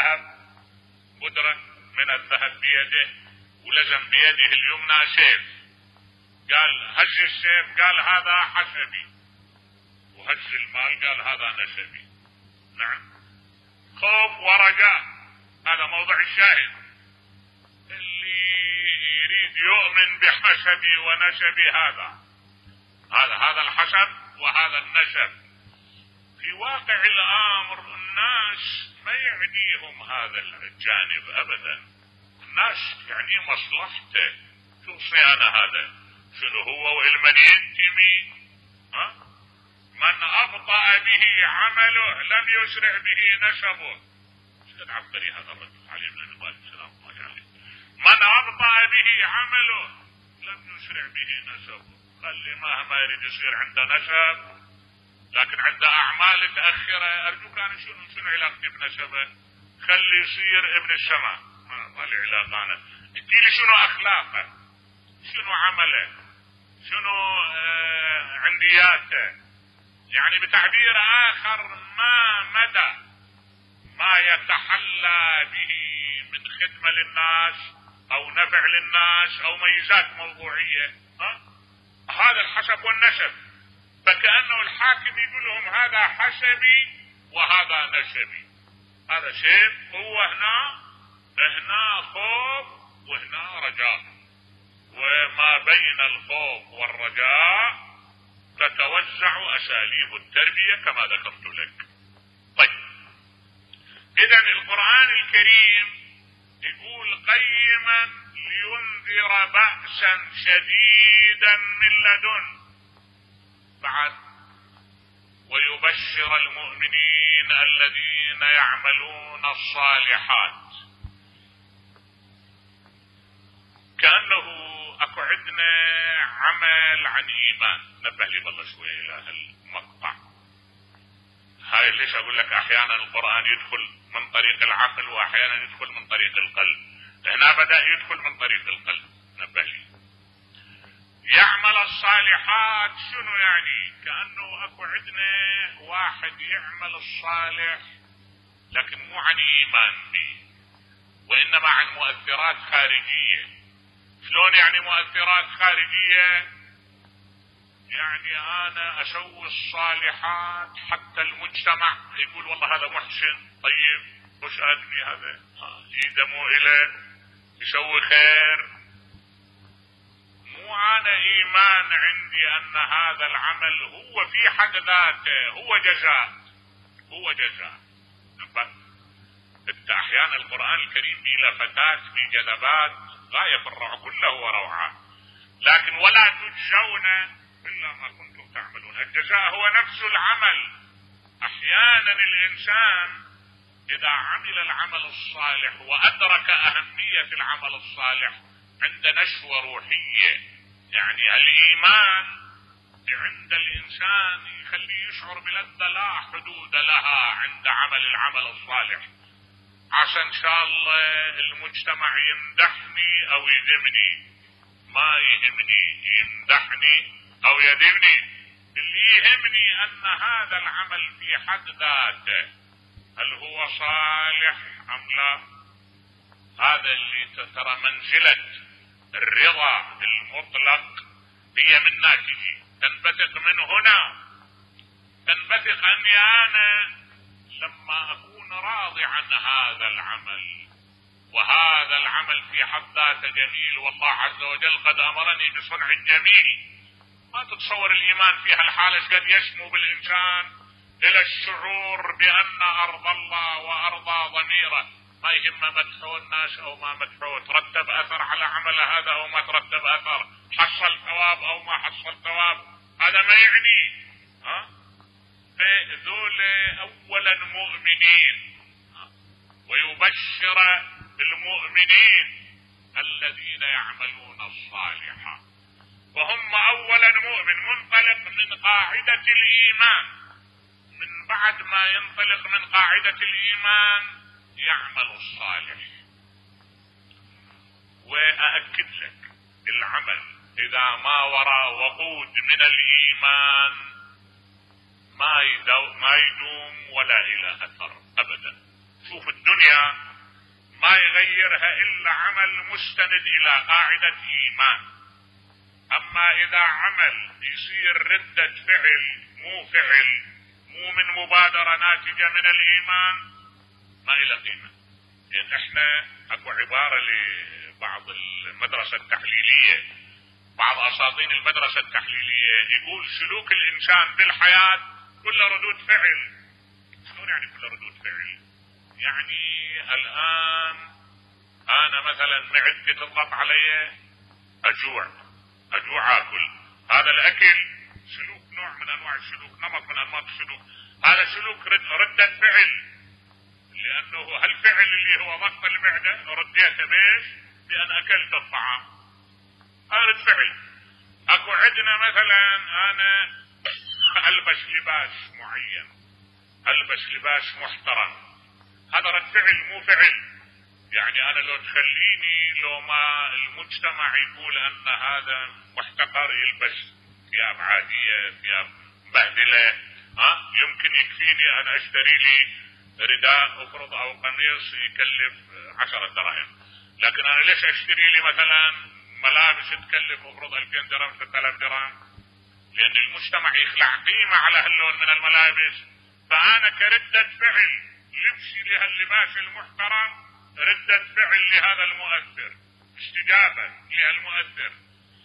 S3: من الذهب بيده، ولزم بيده اليمنى سيف. قال هز السيف، قال هذا حسبي، وهز المال قال هذا نسبي. نعم، خوف ورجاء، هذا موضع الشاهد. اللي يريد يؤمن بحسبي ونسبي هذا الحسب وهذا النسب. في واقع الامر الناس ما يعنيهم هذا الجانب ابدا، الناس يعني مصلحته. شو صيانة هذا؟ شنو هو والمن ينتمي؟ من أبطأ به عمله لم يسرع به نسبه. شكد عبقري هذا الرجل علي بن أبي طالب سلام الله عليه. من أبطأ به عمله لم يسرع به نسبه. خلي مهما يريد يصير عنده نسب، لكن عنده أعمال تأخره. أرجوك أنا شنو علاقتي بنسبه؟ خلي يصير ابن السماء، ما لي علاقة أنا. احكي لي شنو أخلاقه، شنو عمله، شنو عندياته. يعني بتعبير آخر ما مدى ما يتحلى به من خدمة للناس أو نفع للناس أو ميزات موضوعية. هذا الحسب والنسب. فكأنه الحاكم يقول لهم هذا حسبي وهذا نسبي، هذا سيف، هو هنا خوف وهنا رجاء. وما بين الخوف والرجاء تتوزع أساليب التربية كما ذكرت لك. طيب، إذن القرآن الكريم يقول قيما لينذر بأسا شديدا من لدن، بعد ويبشر المؤمنين الذين يعملون الصالحات. كأنه اكو عندنا عمل عن ايمان. نبه لي بالله شوي الى هالمقطع هاي. ليش اقول لك احيانا القرآن يدخل من طريق العقل واحيانا يدخل من طريق القلب؟ هنا بدأ يدخل من طريق القلب. نبه لي. يعمل الصالحات شنو يعني؟ كأنه اكو عندنا واحد يعمل الصالح لكن مو عن ايمان به، وانما عن مؤثرات خارجية. شلون يعني مؤثرات خارجية؟ يعني انا اسوي الصالحات حتى المجتمع يقول والله هذا محسن طيب وش ادري هذا يدموا اليه يسوي خير. مو انا ايمان عندي ان هذا العمل هو في حد ذاته هو جزاء، هو جزاء. انت احيانا القرآن الكريم بلفتات بجذبات غاية في الروعة كله وروعة، لكن ولا تجزون الا ما كنتم تعملون. الجزاء هو نفس العمل. احيانا الانسان اذا عمل العمل الصالح وادرك اهمية العمل الصالح عند نشوة روحية، يعني الايمان عند الانسان يخليه يشعر بلذة لا حدود لها عند عمل العمل الصالح. عشان ان شاء الله المجتمع يمدحني او يذمني، ما يهمني يمدحني او يذمني. اللي يهمني ان هذا العمل في حد ذاته هل هو صالح ام لا. هذا اللي ترى منزلة الرضا المطلق هي من ناتجي تنبثق من هنا. تنبثق اني انا لما اكون راضي عن هذا العمل، وهذا العمل في حد ذاته جميل، والله عز وجل قد امرني بصنع الجميل. ما تتصور الايمان في هالحالة قد يسمو بالانسان الى الشعور بان ارض الله وارضى ضميره، ما يهم مدحوا الناس او ما مدحوا، ترتب اثر على عمل هذا او ما ترتب اثر، حصل ثواب او ما حصل ثواب، هذا ما يعني. فذول اولا مؤمنين، ويبشر المؤمنين الذين يعملون الصالحات. وهم اولا مؤمن منطلق من قاعدة الايمان، من بعد ما ينطلق من قاعدة الايمان يعمل الصالح. واأكد لك العمل اذا ما وراء وقود من الايمان ما يدوم ولا الى اثر ابدا. شوف الدنيا ما يغيرها الا عمل مستند الى قاعدة ايمان. اما اذا عمل يصير ردة فعل مو من مبادرة ناتجة من الايمان ما الى قيمة. يعني احنا اكو عبارة لبعض المدرسة التحليلية، بعض اساطين المدرسة التحليلية يقول سلوك الانسان بالحياة كل ردود فعل. شلون يعني كل ردود فعل؟ يعني الان انا مثلا معدتي تضغط علي اجوع اكل، هذا الاكل سلوك نوع من انواع السلوك، نمط من انماط السلوك، هذا سلوك ردة فعل، لانه هالفعل اللي هو ضغط المعدة رديته بيش؟ بان اكلت الطعام، هذا فعل. اكو عندنا مثلا انا البس لباس معين، البس لباس محترم، هذا رد فعل مو فعل. يعني انا لو تخليني لو ما المجتمع يقول ان هذا محتقر يلبس ثياب عادية ثياب مبهدلة، يمكن يكفيني انا اشتري لي رداء افرض او قميص يكلف 10 دراهم، لكن انا ليش اشتري لي مثلا ملابس تكلف افرض 2000 درهم 3000 درهم؟ لان المجتمع يخلع قيمة على هاللون من الملابس. فانا كردة فعل لبسي لهاللباس المحترم ردة فعل لهذا المؤثر، استجابة للمؤثر.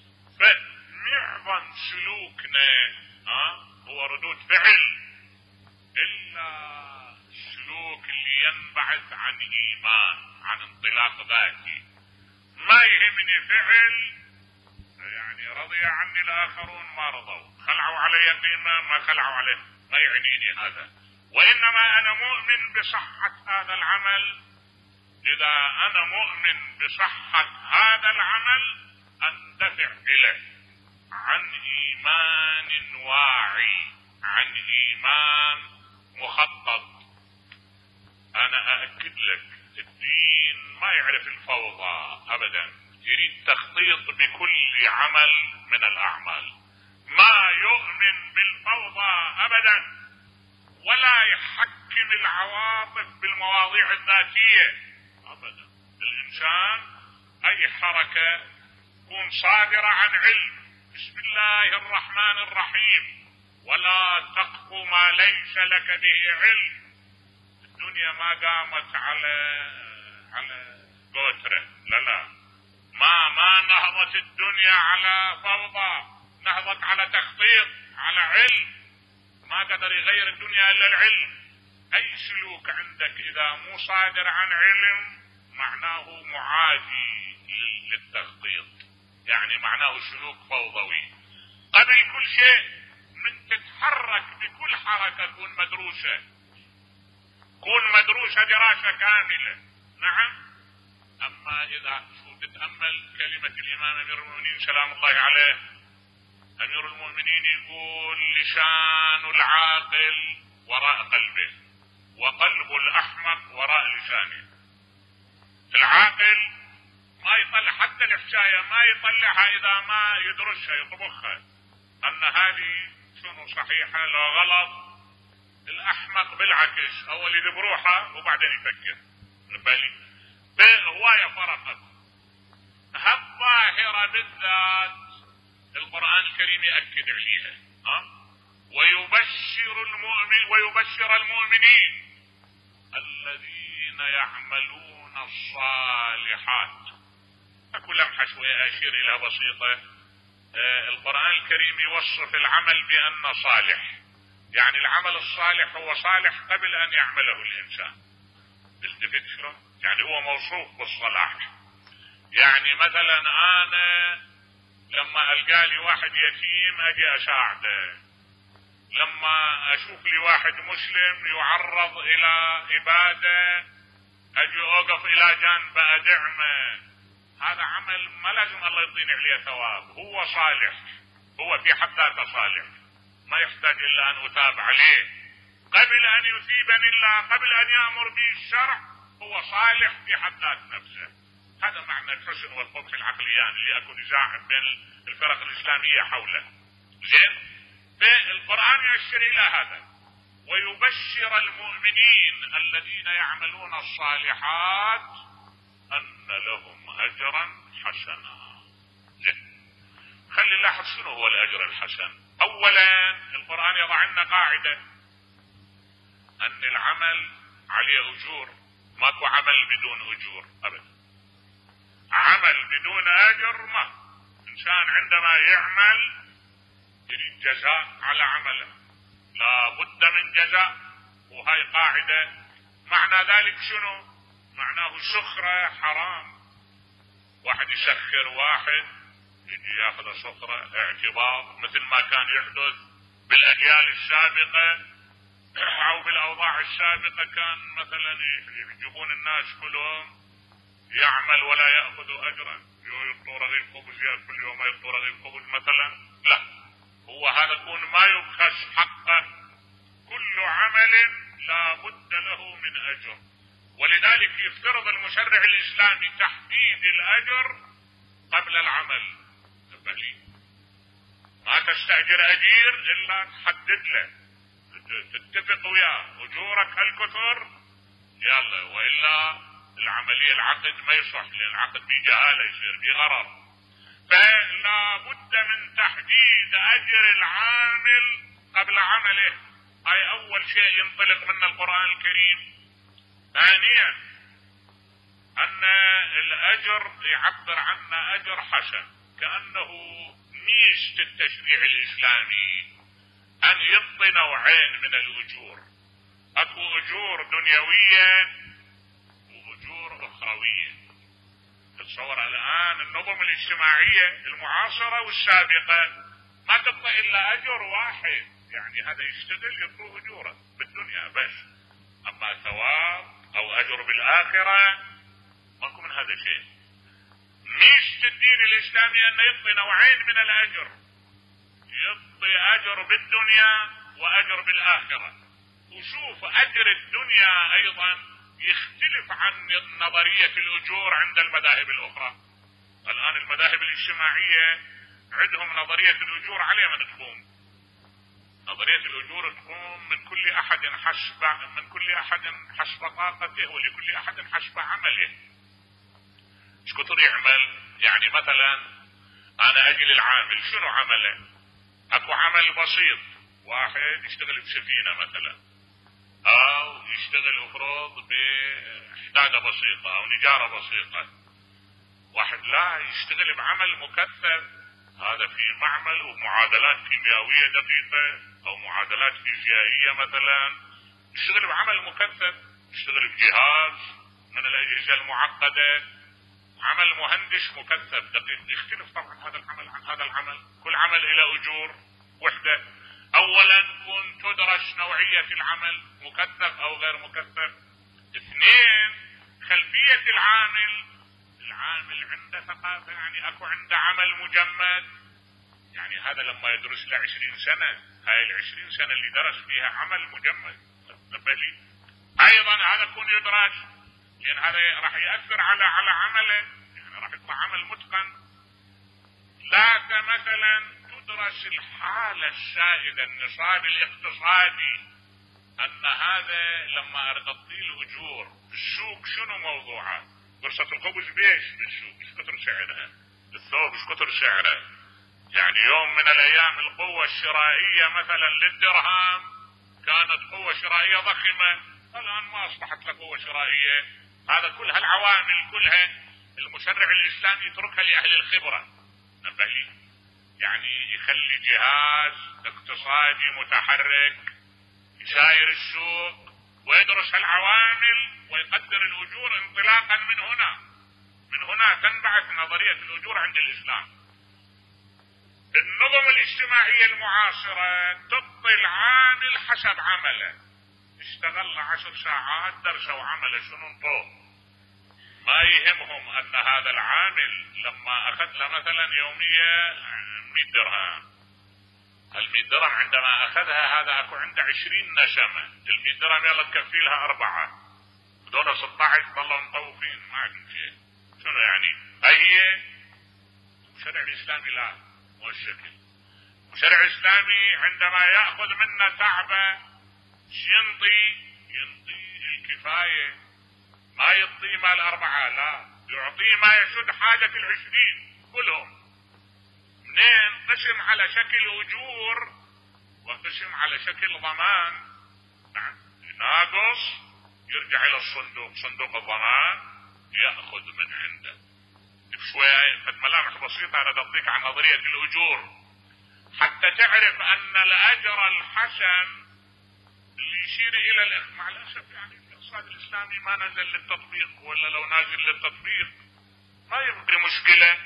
S3: فمعظم سلوكنا هو ردود فعل، إلا السلوك اللي ينبعث عن إيمان، عن انطلاق ذاتي. ما يهمني فعل، يعني رضي عني الآخرون ما رضوا، خلعوا علي الإيمان ما خلعوا عليه، ما يعنيني هذا. وإنما أنا مؤمن بصحة هذا العمل. إذا أنا مؤمن بصحة هذا العمل أندفع إليه عن إيمان واعي، عن إيمان مخطط. أنا أأكد لك الدين ما يعرف الفوضى أبدا، يريد تخطيط بكل عمل من الأعمال، ما يؤمن بالفوضى أبدا، ولا يحكم العواطف بالمواضيع الذاتية أبدا. الإنسان أي حركة تكون صادرة عن علم، بسم الله الرحمن الرحيم، ولا تقف ما ليس لك به علم. الدنيا ما قامت على قوترة، لا، ما نهضت الدنيا على فوضى، نهضت على تخطيط، على علم. ما قدر يغير الدنيا الا العلم. اي سلوك عندك اذا مو صادر عن علم معناه معادي للتخطيط، يعني معناه سلوك فوضوي. قبل كل شيء من تتحرك بكل حركة تكون مدروسة، دراسة كاملة. نعم. اما اذا تتأمل كلمة الامام امير المؤمنين سلام الله عليه، امير المؤمنين يقول: لسان العاقل وراء قلبه، وقلب الاحمق وراء لسانه. العاقل ما يطلع حتى الحكاية، ما يطلعها اذا ما يدرسها يطبخها ان هذه شنو صحيحة لو غلط. الاحمق بالعكس، اول يدبروها وبعدين يفكر. بالي هواية فرقت هالظاهرة بالذات القرآن الكريم يأكد عليها. ويبشر المؤمنين الذين يعملون الصالحات. اكو لمحة شوية اشير الى بسيطة. القرآن الكريم يوصف العمل بأنه صالح، يعني العمل الصالح هو صالح قبل ان يعمله الانسان. التفت شلون؟ يعني هو موصوف بالصلاح. يعني مثلا انا لما القى لي واحد يتيم اجي اساعده، لما اشوف لي واحد مسلم يعرض الى ابادة اجي اوقف الى جانب ادعمه. هذا عمل ما لازم الله يعطيني عليه ثواب، هو صالح، هو في حد ذاته صالح، ما يحتاج الا ان اتاب عليه. قبل ان يثيبني الله، قبل ان يأمر به الشرع، هو صالح في حد ذات نفسه. هذا معنى الحسن والقبح العقليان اللي اكو نزاع بين الفرق الاسلامية حوله. زين؟ فالقرآن يؤشر الى هذا. ويبشر المؤمنين الذين يعملون الصالحات ان لهم اجرا حسنا. زين؟ خلي نلاحظ شنو هو الاجر الحسن. اولا القرآن يضع لنا قاعدة ان العمل عليه اجور، ماكو عمل بدون اجور ابدا. عمل بدون اجر ما. انسان عندما يعمل يريد جزاء على عمله، لا بد من جزاء، وهي قاعدة. معنى ذلك شنو؟ معناه سخرة حرام. واحد يسخر واحد يجي ياخذ سخرة اعتبار، مثل ما كان يحدث بالاجيال السابقة او بالاوضاع السابقة. كان مثلا يجيبون الناس كلهم يعمل ولا يأخذ اجرا، يعطوا رغيف خبز ياكل يوم، يعطوا رغيف خبز مثلا. لا، هو هذا يكون ما يبخس حقه. كل عمل لا بد له من اجر، ولذلك يفترض المشرع الاسلامي تحديد الاجر قبل العمل. ما تستأجر اجير الا تحدد له، تتفق وياه اجورك هالكثر يلا، والا العملية العقد ما يصح، لان العقد بجهالة يصير بغرر. فلا بد من تحديد اجر العامل قبل عمله. هاي اول شيء ينطلق منه القرآن الكريم. ثانيا أن الأجر يعبر عنه أجر حسن، كأنه ميزة التشريع الإسلامي أن يعطي نوعين من الأجور، أكو أجور دنيوية وأجور أخروية. تتصور الآن النظم الاجتماعية المعاصرة والسابقة ما تبقى إلا أجر واحد، يعني هذا يشتغل يطلب أجوره بالدنيا بس، أما ثواب أو أجر بالآخرة ماكو من هذا شيء. ميزة الدين الإسلامي أنه يعطي نوعين من الأجر، يعطي أجر بالدنيا وأجر بالآخرة. وشوف أجر الدنيا أيضا يختلف عن نظرية الأجور عند المذاهب الأخرى. الآن المذاهب الاجتماعية عندهم نظرية الأجور على من تقوم، نظرية الأجور تقوم من كل أحد حسب طاقته ولكل أحد حسب عمله. ايش كثر يعمل؟ يعني مثلا أنا أجي للعامل، شنو عمله؟ أكو عمل بسيط، واحد يشتغل بسفينة مثلا، أو يشتغل أفرض بحدادة بسيطة أو نجارة بسيطة. واحد لا يشتغل بعمل مكثف، هذا في معمل ومعادلات كيميائية دقيقة أو معادلات فيزيائية مثلا، يشتغل بعمل مكثف، يشتغل بجهاز من الأجهزة المعقدة، عمل مهندس مكثف دقيق. يختلف طبعا هذا العمل عن هذا العمل، كل عمل إلى أجور وحدة. أولا كن تدرس نوعية العمل، مكثف أو غير مكثف. اثنين، خلفية العامل عنده ثقافة، يعني أكو عنده عمل مجمد، يعني هذا لما يدرس له 20 سنة، هاي 20 سنة اللي درس فيها عمل مجمد. أيضا هذا يكون يدرس، لأن هذا راح يأثر على عمله، يعني راح يطلع عمل متقن. لا مثلا تدرس الحالة السائدة، النصاب الاقتصادي، أن هذا لما أرغطي الأجور في السوق شنو موضوعه؟ قرصة الخبز بيش بالسوق ايش كثر سعرها؟ الثوب ايش كثر سعره؟ يعني يوم من الأيام القوة الشرائية مثلا للدرهم كانت قوة شرائية ضخمة، الآن ما أصبحت له قوة شرائية. هذا كل هالعوامل كلها المشرع الإسلامي يتركها لأهل الخبرة، نبهي، يعني يخلي جهاز اقتصادي متحرك يساير السوق ويدرس هالعوامل ويقدر الأجور انطلاقا من هنا تنبعث نظرية الأجور عند الإسلام. النظم الاجتماعية المعاصرة تعطي العامل حسب عمله، اشتغل 10 ساعات درسوا عمله شنو انطوه، ما يهمهم أن هذا العامل لما أخذ له مثلا يومية 100 درهم، ال100 درهم عندما أخذها هذا أكو عنده 20 نسمة، ال100 درهم يلا تكفي لها 4، دول 16 ظلوا مطوفين ما عندهم شيء. شنو يعني؟ هي الشرع الإسلامي لا، مو الشكل. الشرع الإسلامي عندما يأخذ منا تعبه ينطي الكفاية، ما يعطي مال 4، لا يعطي ما يسد حاجة 20 كلهم. منين؟ قسم على شكل أجور وقسم على شكل ضمان. نعم، ناقص يرجع إلى الصندوق، صندوق الضمان يأخذ من عنده. شوية قد ملامح بسيطة أنا أعطيك عن نظرية الأجور حتى تعرف أن الأجر الحسن اللي يشير إلى مع الأسف يعني الاقتصاد الإسلامي ما نزل للتطبيق، ولا لو نازل للتطبيق ما يبقى مشكلة،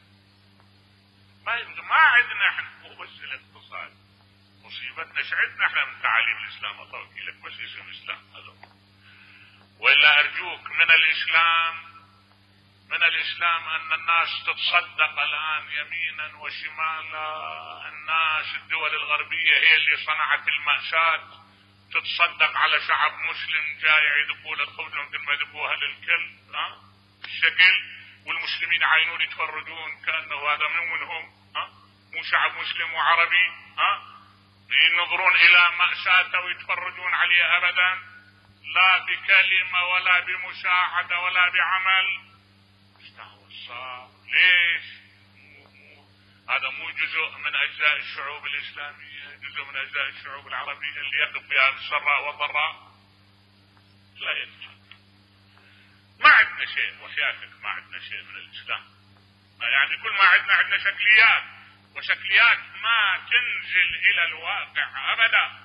S3: ما عندنا احنا مو بس الاقتصاد، مصيبتنا ايش عندنا احنا من تعاليم الإسلام؟ أطوكي لك بس اسم إسلام هذا. وإلا أرجوك من الإسلام أن الناس تتصدق الآن يمينا وشمالا. الناس الدول الغربية هي اللي صنعت المأساة، تتصدق على شعب مسلم جاي يدبوا له الخبز مثل ما يدبوها للكل الشكل، والمسلمين عاينون يتفرجون كأنه هذا منهم، مو شعب مسلم وعربي، ينظرون إلى مأساته ويتفرجون عليه أبدا، لا بكلمة ولا بمساعدة ولا بعمل. ليش؟ هذا مو جزء من أجزاء الشعوب الإسلامية، جزء من أجزاء الشعوب العربية اللي يقف فيها بالسراء والضراء؟ لا يدفع. ما عندنا شيء وحياتك، ما عندنا شيء من الإسلام. يعني كل ما عندنا شكليات، وشكليات ما تنزل إلى الواقع أبدا.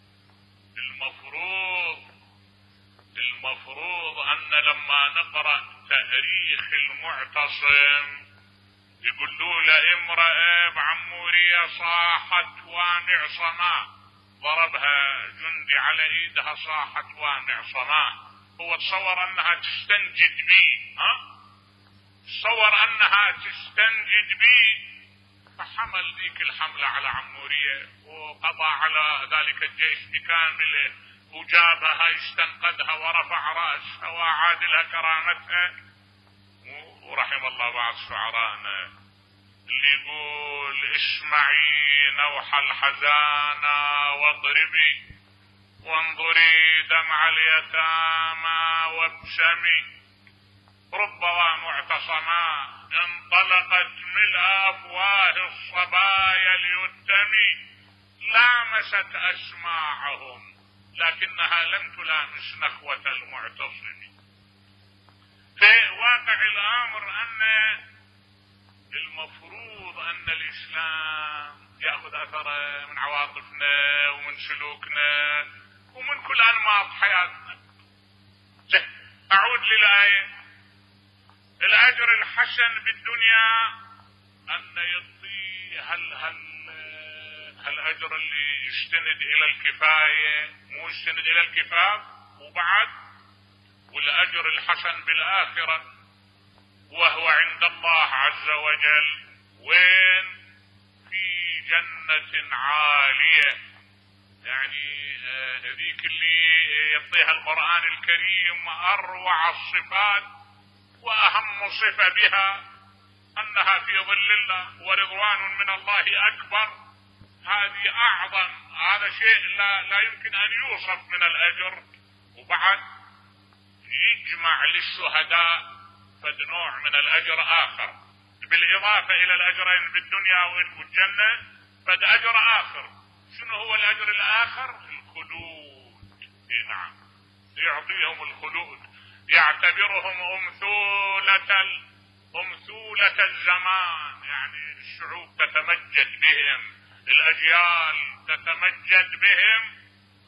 S3: المفروض أن لما نقرأ تاريخ المعتصم يقولوا له امرأة بعمورية صاحت وامع صماء، ضربها جندي على ايدها صاحت وامع صماء. هو تصور انها تستنجد بي، تصور انها تستنجد بي، فحمل ذيك الحملة على عمورية وقضى على ذلك الجيش بكامله، وجابها استنقذها ورفع رأسها وعاد لها كرامتها. ورحم الله بعض شعرانا اللي يقول اسمعي نوح الحزانة واضربي وانظري دمع اليتامى وابسمي، ربما معتصما انطلقت ملء أفواه الصبايا ليتمي، لامست أسماعهم لكنها لم تلامس نخوة المعتصم. في واقع الأمر أن المفروض أن الإسلام يأخذ أثره من عواطفنا ومن سلوكنا ومن كل أنماط حياتنا. أعود للآية: الأجر الحسن بالدنيا أن يعطي هل أجر اللي يستند إلى الكفاية مو يستند إلى الكفاف وبعد، والأجر الحسن بالآخرة وهو عند الله عز وجل وين؟ في جنة عالية. يعني ذيك اللي يعطيها القرآن الكريم أروع الصفات وأهم صفة بها أنها في ظل الله ورضوان من الله أكبر. هذه أعظم، هذا شيء لا يمكن أن يوصف من الأجر. وبعد يجمع للشهداء فد نوع من الأجر آخر بالإضافة إلى الأجرين بالدنيا والجنة، فد أجر آخر. شنو هو الأجر الآخر؟ الخلود. نعم، يعطيهم الخلود، يعتبرهم أمثولة الزمان. يعني الشعوب تتمجد بهم، الأجيال تتمجد بهم.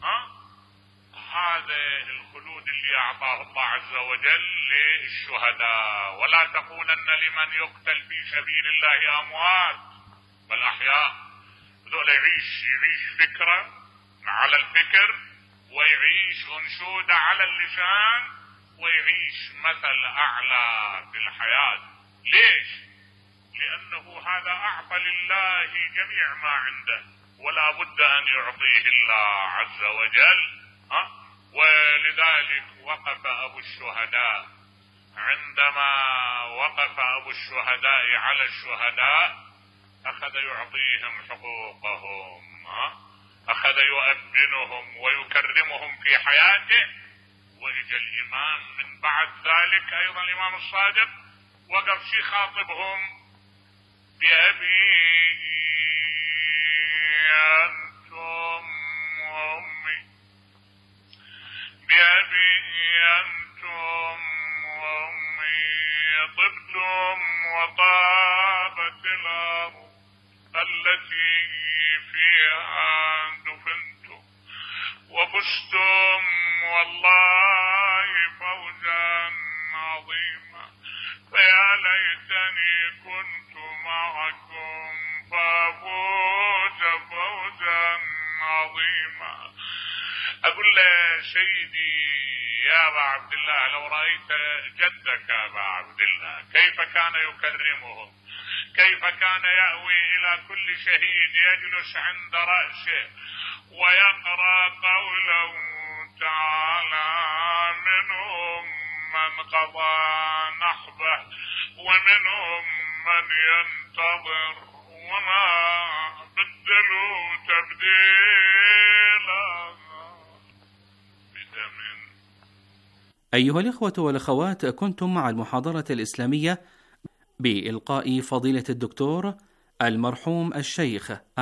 S3: هذا الخلود اللي أعطاه الله عز وجل للشهداء. ولا تقولن لمن يقتل في سبيل الله أموات بل أحياء. ذولا يعيش فكرة على الفكر، ويعيش أنشودة على اللسان، ويعيش مثل أعلى في الحياة. ليش؟ لأنه هذا أعطى لله جميع ما عنده، ولا بد أن يعطيه الله عز وجل. ولذلك وقف أبو الشهداء، عندما وقف أبو الشهداء على الشهداء أخذ يعطيهم حقوقهم، أخذ يؤبنهم ويكرمهم في حياته. وإجا الإمام من بعد ذلك أيضا الإمام الصادق وقف يخاطبهم: بأبي أنتم وأمي، بأبي أنتم وأمي، طبتم وطابت الأرض التي فيها دفنتم، وفزتم والله فوزا عظيما، فيا ليتني كنت معكم فافوز فوزا عظيما. أقول له: سيدي يا أبا عبد الله، لو رأيت جدك أبا عبد الله كيف كان يكرمهم، كيف كان يأوي إلى كل شهيد يجلس عند رأسه ويقرأ قوله تعالى: منهم من قضى نحبه ومنهم من ينتظر وما بدلوا تبديلا.
S2: أيها الإخوة والأخوات، كنتم مع المحاضرة الإسلامية بإلقاء فضيلة الدكتور المرحوم الشيخ